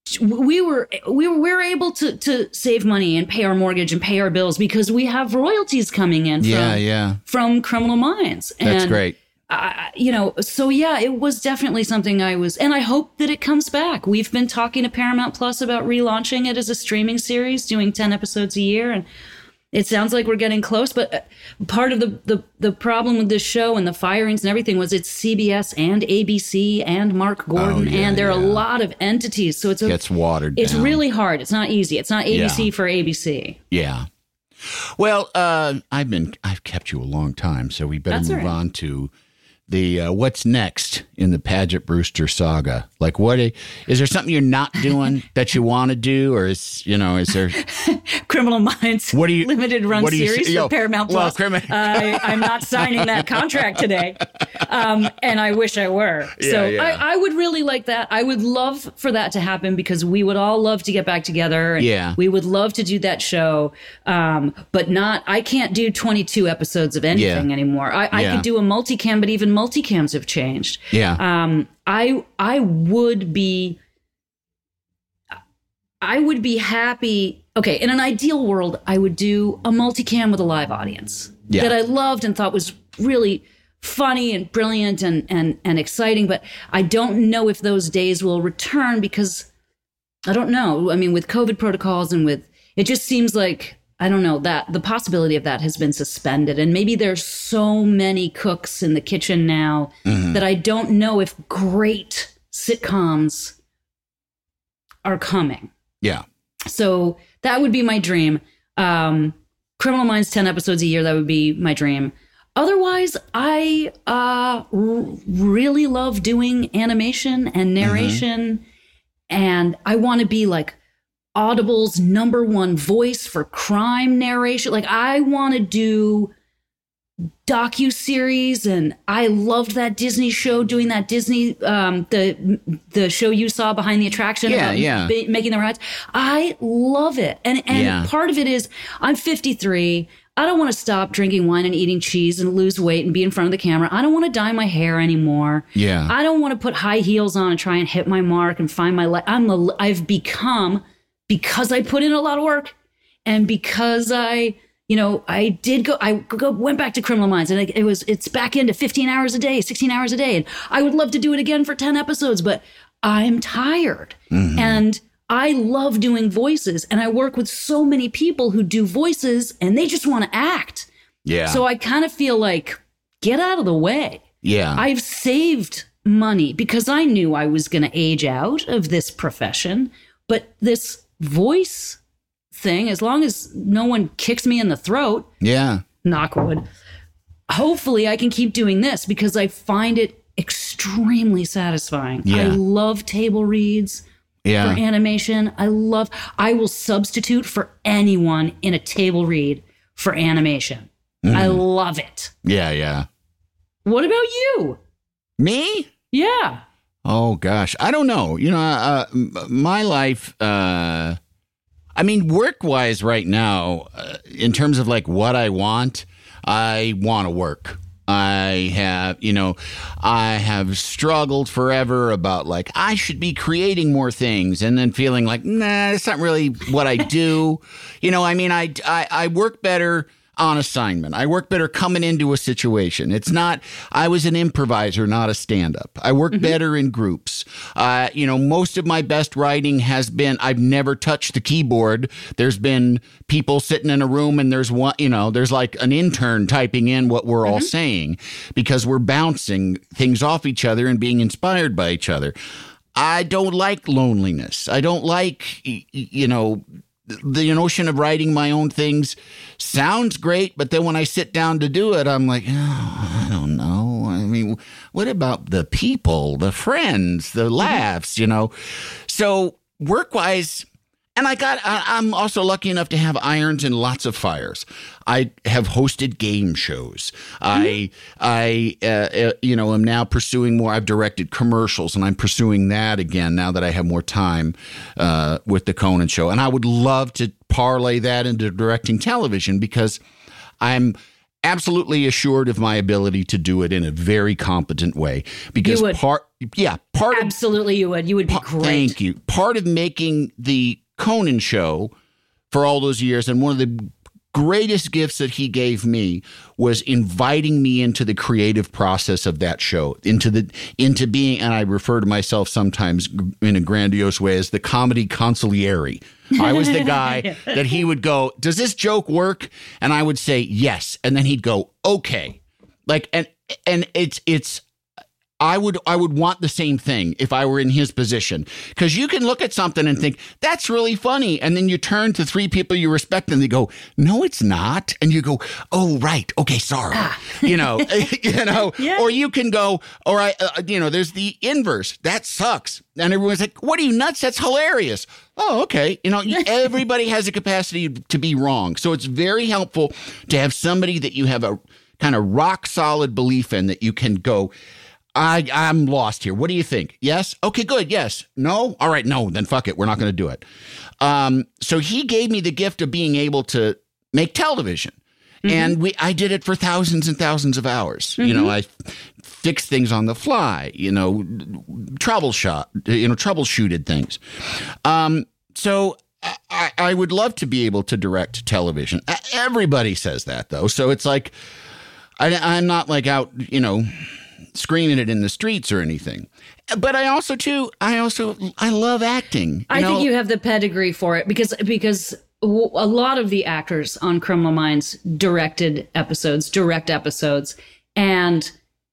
we were we were we were able to to save money and pay our mortgage and pay our bills because we have royalties coming in from, yeah, yeah. from Criminal Minds. And that's great. I, you know, so yeah, it was definitely something I was, and I hope that it comes back. We've been talking to Paramount Plus about relaunching it as a streaming series, doing ten episodes a year, and it sounds like we're getting close, but part of the, the, the problem with this show and the firings and everything was it's C B S and A B C and Mark Gordon, oh, yeah, and there are yeah. a lot of entities. So it's a, gets watered It's down. Really hard. It's not easy. It's not A B C yeah. for A B C. Yeah. Well, uh, I've been I've kept you a long time, so we better That's move right. on to the uh, what's next in the Paget Brewster saga. Like, what is there something you're not doing that you want to do, or is you know is there Criminal Minds what do you, limited run what do you, series yo, for Paramount well, Plus? crimi- I, I'm not signing that contract today, um, and I wish I were. Yeah, so yeah. I, I would really like that. I would love for that to happen because we would all love to get back together. And yeah, we would love to do that show, um, but not. I can't do twenty-two episodes of anything yeah. anymore. I, I yeah. could do a multicam, but even multicams have changed. Yeah. Um, I I would be I would be happy. Okay, in an ideal world, I would do a multicam with a live audience yeah. that I loved and thought was really funny and brilliant and and and exciting. But I don't know if those days will return because I don't know. I mean, with COVID protocols and with, it just seems like, I don't know, that the possibility of that has been suspended. And maybe there's so many cooks in the kitchen now mm-hmm. that I don't know if great sitcoms are coming. Yeah. So that would be my dream. Um, Criminal Minds, ten episodes a year, that would be my dream. Otherwise, I uh, r- really love doing animation and narration. Mm-hmm. And I want to be like Audible's number one voice for crime narration. Like, I want to do docuseries, and I loved that Disney show, doing that Disney, um, the the show you saw Behind the Attraction. Yeah, um, yeah. ba- making the rides. I love it. And, and yeah. part of it is I'm fifty-three. I don't want to stop drinking wine and eating cheese and lose weight and be in front of the camera. I don't want to dye my hair anymore. Yeah. I don't want to put high heels on and try and hit my mark and find my life. I'm a, I've become, because I put in a lot of work and because I, you know, I did go, I go, went back to Criminal Minds, and it was, it's back into fifteen hours a day, sixteen hours a day. And I would love to do it again for ten episodes, but I'm tired. Mm-hmm. And I love doing voices, and I work with so many people who do voices and they just want to act. Yeah. So I kind of feel like, get out of the way. Yeah. I've saved money because I knew I was going to age out of this profession, but this voice thing, as long as no one kicks me in the throat, yeah, knock wood, hopefully I can keep doing this because I find it extremely satisfying. Yeah. I love table reads. Yeah. For animation. I love, I will substitute for anyone in a table read for animation. Mm. I love it. Yeah, yeah. What about you? Me? Yeah. Oh, gosh. I don't know. You know, uh, my life, uh, I mean, work-wise right now, uh, in terms of like what I want, I want to work. I have, you know, I have struggled forever about like, I should be creating more things, and then feeling like, nah, it's not really what I do. You know, I mean, I, I, I work better on assignment. I work better coming into a situation. It's not, I was an improviser, not a stand-up. I work mm-hmm. better in groups. Uh, you know, most of my best writing has been, I've never touched the keyboard. There's been people sitting in a room and there's one, you know, there's like an intern typing in what we're mm-hmm. all saying because we're bouncing things off each other and being inspired by each other. I don't like loneliness. I don't like, you know, the notion of writing my own things sounds great, but then when I sit down to do it, I'm like, oh, I don't know. I mean, what about the people, the friends, the laughs, you know? So work-wise, and I got, I, I'm also lucky enough to have irons and lots of fires. I have hosted game shows. Mm-hmm. I, I, uh, uh, you know, am now pursuing more. I've directed commercials, and I'm pursuing that again now that I have more time uh, with the Conan show. And I would love to parlay that into directing television because I'm absolutely assured of my ability to do it in a very competent way. Because you would. part, yeah, part absolutely of, you would. You would be pa- great. Thank you. Part of making the Conan show for all those years, and one of the greatest gifts that he gave me was inviting me into the creative process of that show, into the into being, and I refer to myself sometimes in a grandiose way as the comedy consigliere. I was the guy that he would go, does this joke work? And I would say yes, and then he'd go, okay. Like, and and it's it's I would I would want the same thing if I were in his position, because you can look at something and think that's really funny, and then you turn to three people you respect and they go, no, it's not, and you go, oh right, okay, sorry, ah. you know, you know, yeah. Or you can go, or I, uh, you know, there's the inverse, that sucks, and everyone's like, what are you nuts? That's hilarious. Oh, okay, you know, everybody has a capacity to be wrong, so it's very helpful to have somebody that you have a kind of rock solid belief in that you can go, I, I'm lost here. What do you think? Yes? Okay, good. Yes. No? All right. No, then fuck it. We're not going to do it. Um, so he gave me the gift of being able to make television. Mm-hmm. And we, I did it for thousands and thousands of hours. Mm-hmm. You know, I fixed things on the fly, you know, troubleshot, you know, troubleshooted things. Um, so I, I would love to be able to direct television. Everybody says that, though. So it's like, I, I'm not like out, you know, screaming it in the streets or anything. But I also, too, I also, I love acting. You I know? think you have the pedigree for it because because w- a lot of the actors on Criminal Minds directed episodes, direct episodes, and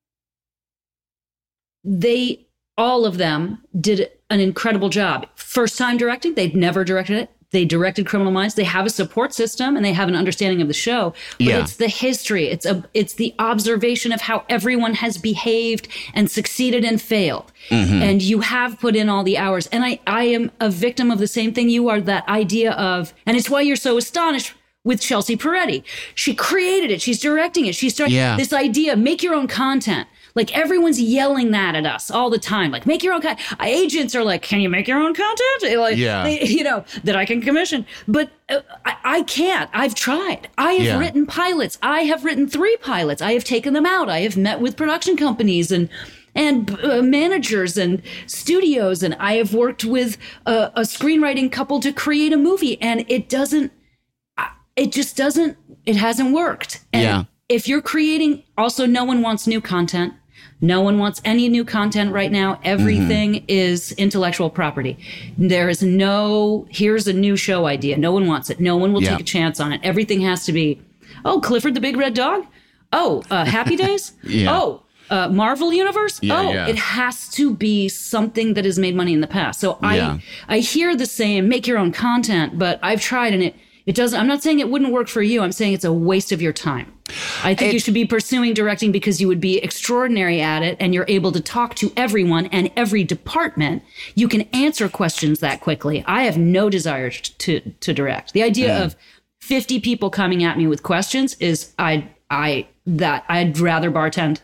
they, all of them did an incredible job. First time directing, they'd never directed it. They directed Criminal Minds. They have a support system and they have an understanding of the show. But Yeah. it's the history. It's a it's the observation of how everyone has behaved and succeeded and failed. Mm-hmm. And you have put in all the hours. And I, I am a victim of the same thing you are, that idea of, and it's why you're so astonished with Chelsea Peretti. She created it. She's directing it. She's starting Yeah. this idea, make your own content. Like everyone's yelling that at us all the time. Like, make your own content. Agents are like, can you make your own content? Like, Yeah. they, you know, that I can commission. But uh, I, I can't. I've tried. I have Yeah. written pilots. I have written three pilots. I have taken them out. I have met with production companies and and uh, managers and studios. And I have worked with a, a screenwriting couple to create a movie. And it doesn't, it just doesn't, it hasn't worked. And Yeah. if you're creating, also, no one wants new content. No one wants any new content right now. Everything Mm-hmm. is intellectual property. There is no, here's a new show idea. No one wants it. No one will Yeah. take a chance on it. Everything has to be, oh, Clifford the Big Red Dog? Oh, uh, Happy Days? Yeah. Oh, uh, Marvel Universe? Yeah, oh, yeah. it has to be something that has made money in the past. So Yeah. I, I hear the saying, make your own content, but I've tried and it, it doesn't, I'm not saying it wouldn't work for you. I'm saying it's a waste of your time. I think It- you should be pursuing directing because you would be extraordinary at it and you're able to talk to everyone and every department. You can answer questions that quickly. I have no desire to to direct. The idea Mm. of fifty people coming at me with questions is I I that I'd rather bartend.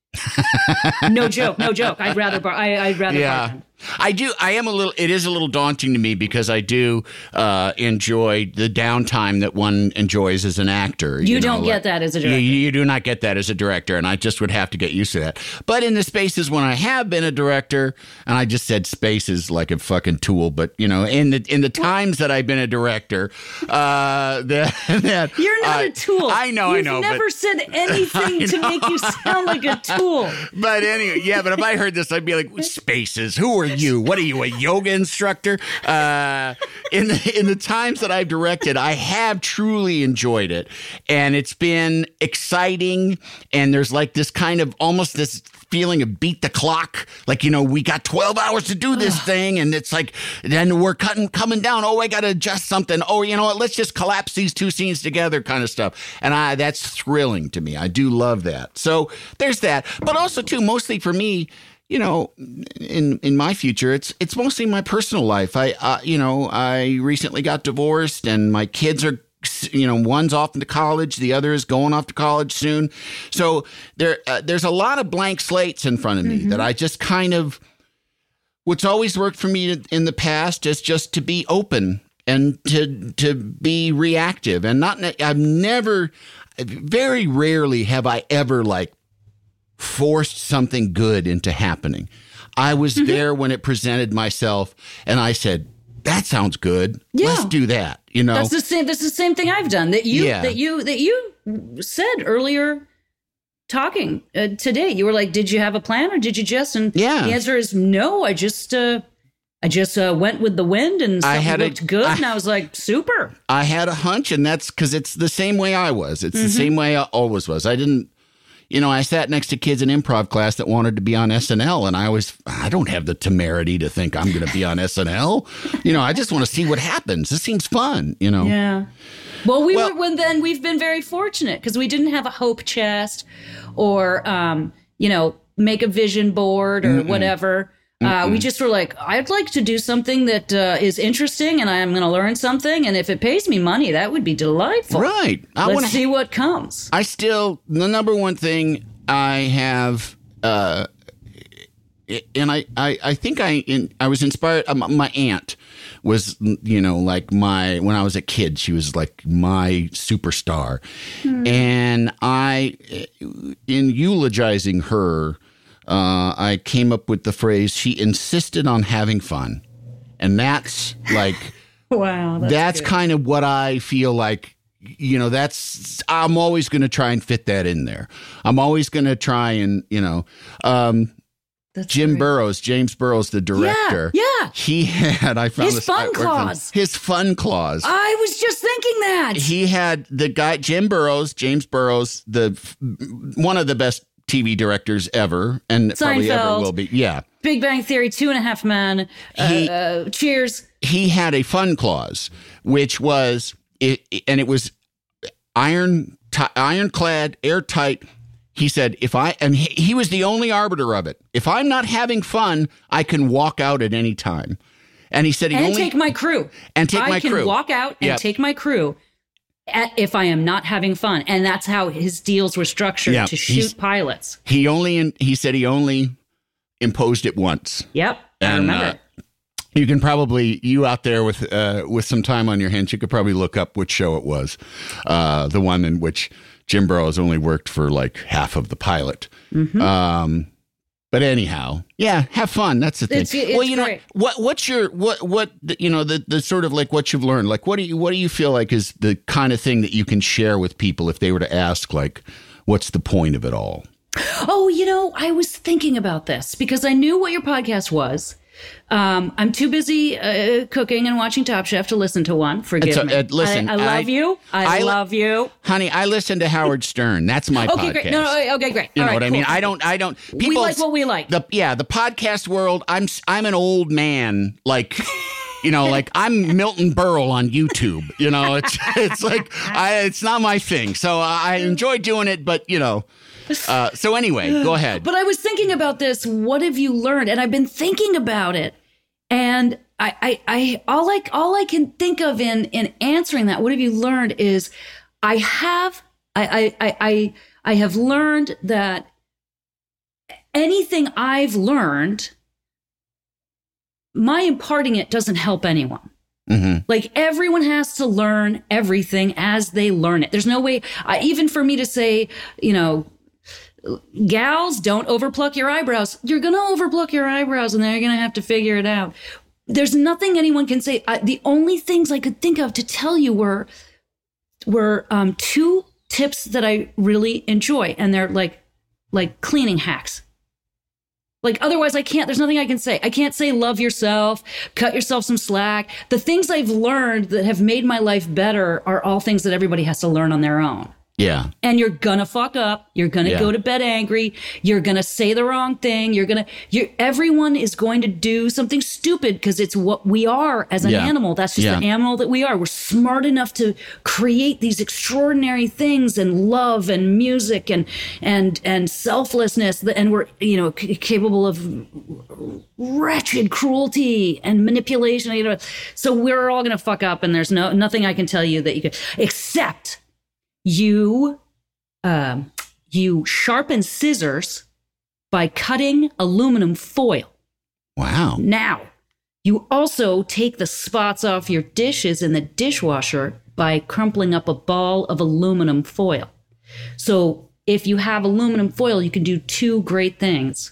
No joke, no joke. I'd rather bar I, I'd rather Yeah. bartend. I do. I am a little, it is a little daunting to me because I do uh, enjoy the downtime that one enjoys as an actor. You, know, don't like- get that as a You, director. you do not get that as a director, and I just would have to get used to that. But in the spaces when I have been a director, and I just said spaces like a fucking tool, but you know, in the in the times that I've been a director, uh, that, that You're not uh, a tool. I know, You've I know. never but, said anything I to know. make you sound like a tool. But anyway, yeah. But if I heard this, I'd be like, spaces. Who are you? What are you, a yoga instructor? Uh, in the in the times that I've directed, I have truly enjoyed it, and it's been exciting. And there's like this kind of almost this feeling of beat the clock, like, you know, we got twelve hours to do this thing, and it's like, then we're cutting coming down. Oh, I got to adjust something. Oh, you know what? Let's just collapse these two scenes together, kind of stuff. And I that's thrilling to me. I do love that. So there's that. But also too, mostly for me, you know, in in my future, it's it's mostly my personal life. I, uh, you know, I recently got divorced, and my kids are, you know, one's off into college, the other is going off to college soon. So there, uh, there's a lot of blank slates in front of me Mm-hmm. that I just kind of. What's always worked for me in the past is just to be open and to to be reactive, and not. I've never, very rarely have I ever like. forced something good into happening. I was Mm-hmm. there when it presented myself, and I said, that sounds good. Yeah. Let's do that. You know, That's the same. That's the same thing I've done. That you. Yeah. That you. That you said earlier, talking uh, today. You were like, "Did you have a plan, or did you just?" And Yeah. the answer is no. I just. Uh, I just uh, went with the wind, and I something had a- looked good, I- and I was like, "Super." I had a hunch, and that's because it's the same way I was. It's Mm-hmm. the same way I always was. I didn't, you know, I sat next to kids in improv class that wanted to be on S N L, and I was, I don't have the temerity to think I'm going to be on S N L. You know, I just want to see what happens. This seems fun, you know. Yeah. Well, we Well- were when then we've been very fortunate because we didn't have a hope chest or um, you know, make a vision board or whatever. Uh, we just were like, I'd like to do something that uh, is interesting, and I'm going to learn something. And if it pays me money, that would be delightful. Right. I Let's wanna- see what comes. I still, the number one thing I have, uh, and I, I, I think I, in, I was inspired. Um, my aunt was, you know, like my, when I was a kid, she was like my superstar. And I, in eulogizing her, uh, I came up with the phrase, she insisted on having fun. And that's like, Wow. that's, kind of what I feel like you know, that's, I'm always going to try and fit that in there. I'm always going to try and, you know, um, That's Jim great. Burrows, James Burrows, the director. Yeah, yeah. He had, I found his this fun artwork clause. His fun clause. I was just thinking that. He had the guy, Jim Burrows, James Burrows, the one of the best T V directors ever, and Seinfeld, probably ever will be. Yeah. Big Bang Theory, Two and a Half Men, He, uh, uh, Cheers. He had a fun clause, which was, it, and it was iron, t- ironclad, airtight. He said, if I, and he, he was the only arbiter of it. If I'm not having fun, I can walk out at any time. And he said, he and only, take my crew. And take I my crew. I can walk out and yep. take my crew at, if I am not having fun. And that's how his deals were structured yep. to shoot He's, pilots. He only, he said he only imposed it once. Yep. And, I remember uh, it. You can probably, you out there with uh, with some time on your hands, you could probably look up which show it was. Uh, the one in which Jim Burrows only worked for like half of the pilot. Mm-hmm. Um, but anyhow, yeah, have fun. That's the thing. It's, it's well, you great. know, what what's your what what you know the the sort of like what you've learned. Like, what do you what do you feel like is the kind of thing that you can share with people if they were to ask, like, what's the point of it all? Oh, you know, I was thinking about this because I knew what your podcast was. Um, I'm too busy uh, cooking and watching Top Chef to listen to one. Forgive a, me. Uh, listen, I, I love I, you. I, I love you, honey. I listen to Howard Stern. That's my okay, podcast. Great. No, no, okay, great. You All know right, what I cool. mean? I don't. I don't. People, we like what we like. The yeah, the podcast world. I'm I'm an old man. Like. You know, like I'm Milton Berle on YouTube. You know, it's it's like I, it's not my thing. So I enjoy doing it, but you know. Uh, so anyway, go ahead. But I was thinking about this. What have you learned? And I've been thinking about it. And I, I, I all I all I can think of in in answering that, what have you learned? Is I have I I I I have learned that anything I've learned, my imparting it doesn't help anyone. Mm-hmm. Like everyone has to learn everything as they learn it. There's no way, uh, even for me to say, you know, gals, don't overpluck your eyebrows. You're going to overpluck your eyebrows and then you're going to have to figure it out. There's nothing anyone can say. I, the only things I could think of to tell you were, were um, two tips that I really enjoy. And they're like, like cleaning hacks. Like, otherwise I can't, there's nothing I can say. I can't say love yourself, cut yourself some slack. The things I've learned that have made my life better are all things that everybody has to learn on their own. Yeah. And you're gonna fuck up. You're gonna yeah. go to bed angry. You're gonna say the wrong thing. You're gonna, you're, everyone is going to do something stupid because it's what we are as an yeah. animal. That's just yeah. the animal that we are. We're smart enough to create these extraordinary things and love and music and, and, and selflessness. And we're, you know, c- capable of wretched cruelty and manipulation. You know, so we're all gonna fuck up and there's no, nothing I can tell you that you could, except You, um, you sharpen scissors by cutting aluminum foil. Wow. Now, you also take the spots off your dishes in the dishwasher by crumpling up a ball of aluminum foil. So if you have aluminum foil, you can do two great things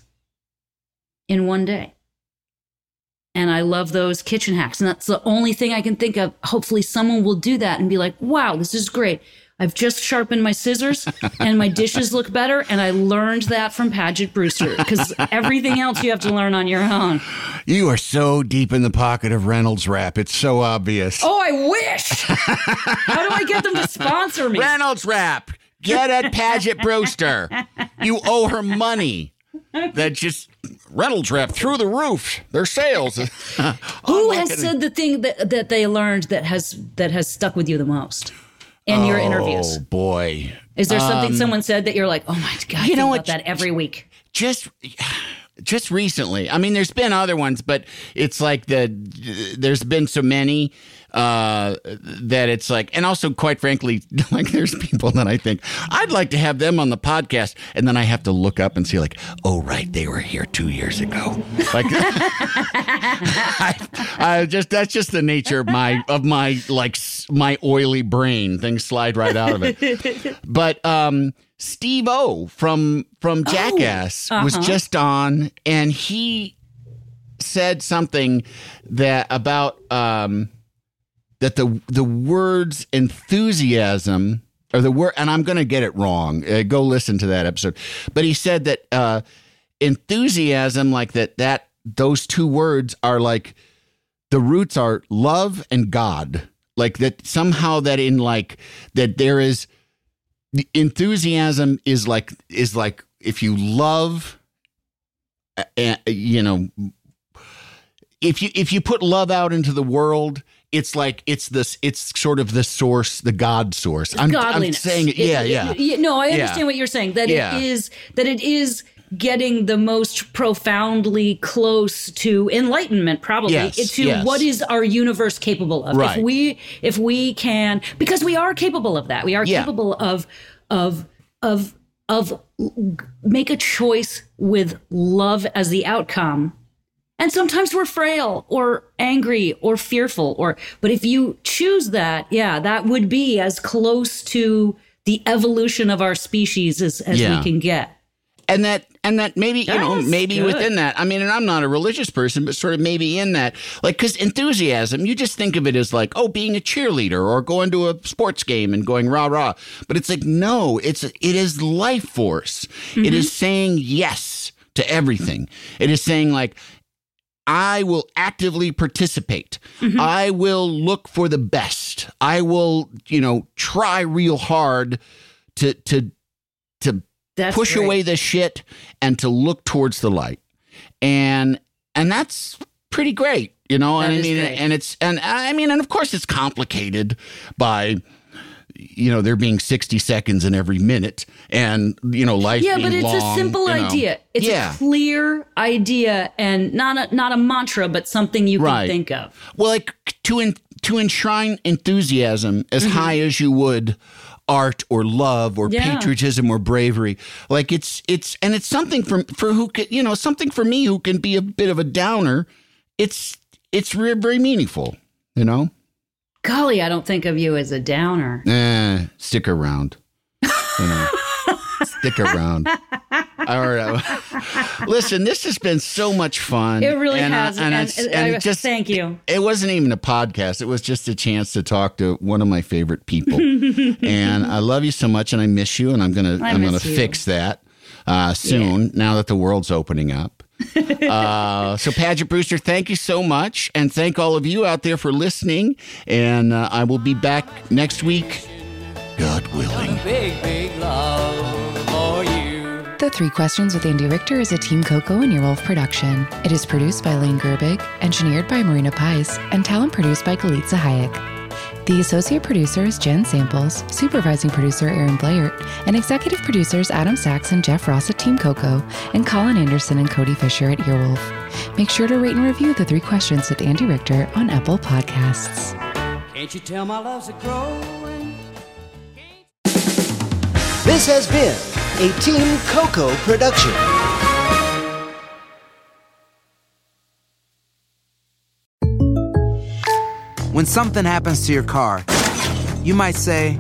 in one day. And I love those kitchen hacks. And that's the only thing I can think of. Hopefully someone will do that and be like, wow, this is great. I've just sharpened my scissors and my dishes look better. And I learned that from Paget Brewster because everything else you have to learn on your own. You are so deep in the pocket of Reynolds Wrap. It's so obvious. Oh, I wish. How do I get them to sponsor me? Reynolds Wrap. Get at Paget Brewster. You owe her money. That just Reynolds Wrap through the roof. Their sales. Who has said the thing that, that they learned that has that has stuck with you the most? In oh, your interviews. Oh, boy. Is there something um, someone said that you're like, oh, my God, I you know think what? about that every week? Just just recently. I mean, there's been other ones, but it's like the there's been so many uh, that it's like, and also, quite frankly, like there's people that I think I'd like to have them on the podcast. And then I have to look up and see like, oh, right, they were here two years ago. Like, I, I just that's just the nature of my of my like my oily brain. Things slide right out of it. But um, Steve O from from Jackass oh, uh-huh. was just on, and he said something that about um, that the the words enthusiasm or the word, and I'm going to get it wrong. Uh, go listen to that episode. But he said that uh, enthusiasm, like that, that those two words are like the roots are love and God. Like that somehow that in like that there is enthusiasm is like is like if you love, uh, you know, if you if you put love out into the world. It's like it's this. It's sort of the source, the God source. I'm, I'm saying it. Yeah, it, yeah. It, it, no, I understand yeah. what you're saying. That yeah. it is that it is getting the most profoundly close to enlightenment, probably yes, to yes. what is our universe capable of. Right. If we if we can, because we are capable of that. We are yeah. capable of of of of make a choice with love as the outcome. And sometimes we're frail or angry or fearful, or but if you choose that, yeah, that would be as close to the evolution of our species as, as yeah. we can get. And that and that maybe, you That's know, maybe good. within that. I mean, and I'm not a religious person, but sort of maybe in that, like, because enthusiasm, you just think of it as like, oh, being a cheerleader or going to a sports game and going rah rah. But it's like, no, it's it is life force. Mm-hmm. It is saying yes to everything. It is saying like, I will actively participate. Mm-hmm. I will look for the best. I will, you know, try real hard to to to that's push great. away the shit and to look towards the light. And and that's pretty great, you know. That and I is mean, great. and it's and I mean, and of course, it's complicated by. You know, there being sixty seconds in every minute and, you know, life Yeah, being but it's long, a simple you know. idea. It's yeah. a clear idea and not a not a mantra, but something you right. can think of. Well, like to en- to enshrine enthusiasm as mm-hmm. high as you would art or love or yeah. patriotism or bravery. Like it's it's and it's something for for who can, you know, something for me who can be a bit of a downer. It's it's re- very meaningful, you know. Golly, I don't think of you as a downer. Eh, stick around. You know, stick around. All right. Listen, this has been so much fun. It really and, has. Uh, and, and, it's, and, and I, just thank you. It wasn't even a podcast. It was just a chance to talk to one of my favorite people. And I love you so much, and I miss you. And I'm gonna I I'm gonna miss you. fix that uh, soon. Yeah. Now that the world's opening up. uh, so Paget Brewster, thank you so much, and thank all of you out there for listening. And uh, I will be back next week, God willing. Big, big love for you. The Three Questions with Andy Richter is a Team Coco and Earwolf production. It is produced by Lane Gerbig, engineered by Marina Pais, and talent produced by Galitza Hayek. The associate producer is Jen Samples, supervising producer Aaron Blair, and executive producers Adam Sachs and Jeff Ross at Team Coco, and Colin Anderson and Cody Fisher at Earwolf. Make sure to rate and review The Three Questions with Andy Richter on Apple Podcasts. Can't you tell my love's a growing? This has been a Team Coco production. When something happens to your car, you might say,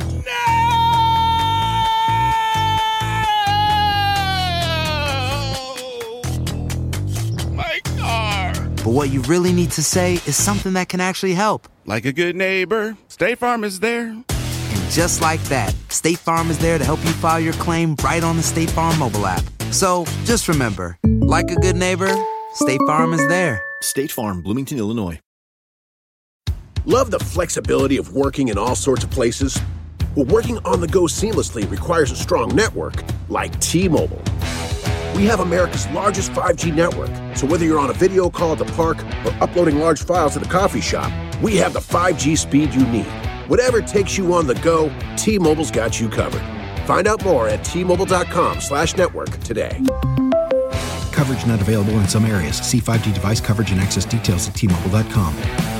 My car. But what you really need to say is something that can actually help. Like a good neighbor, State Farm is there. And just like that, State Farm is there to help you file your claim right on the State Farm mobile app. So just remember, like a good neighbor, State Farm is there. State Farm, Bloomington, Illinois. Love the flexibility of working in all sorts of places? Well, working on the go seamlessly requires a strong network like T-Mobile. We have America's largest five G network, so whether you're on a video call at the park or uploading large files at the coffee shop, we have the five G speed you need. Whatever takes you on the go, T-Mobile's got you covered. Find out more at T-Mobile.com slash network today. Coverage not available in some areas. See five G device coverage and access details at T Mobile dot com.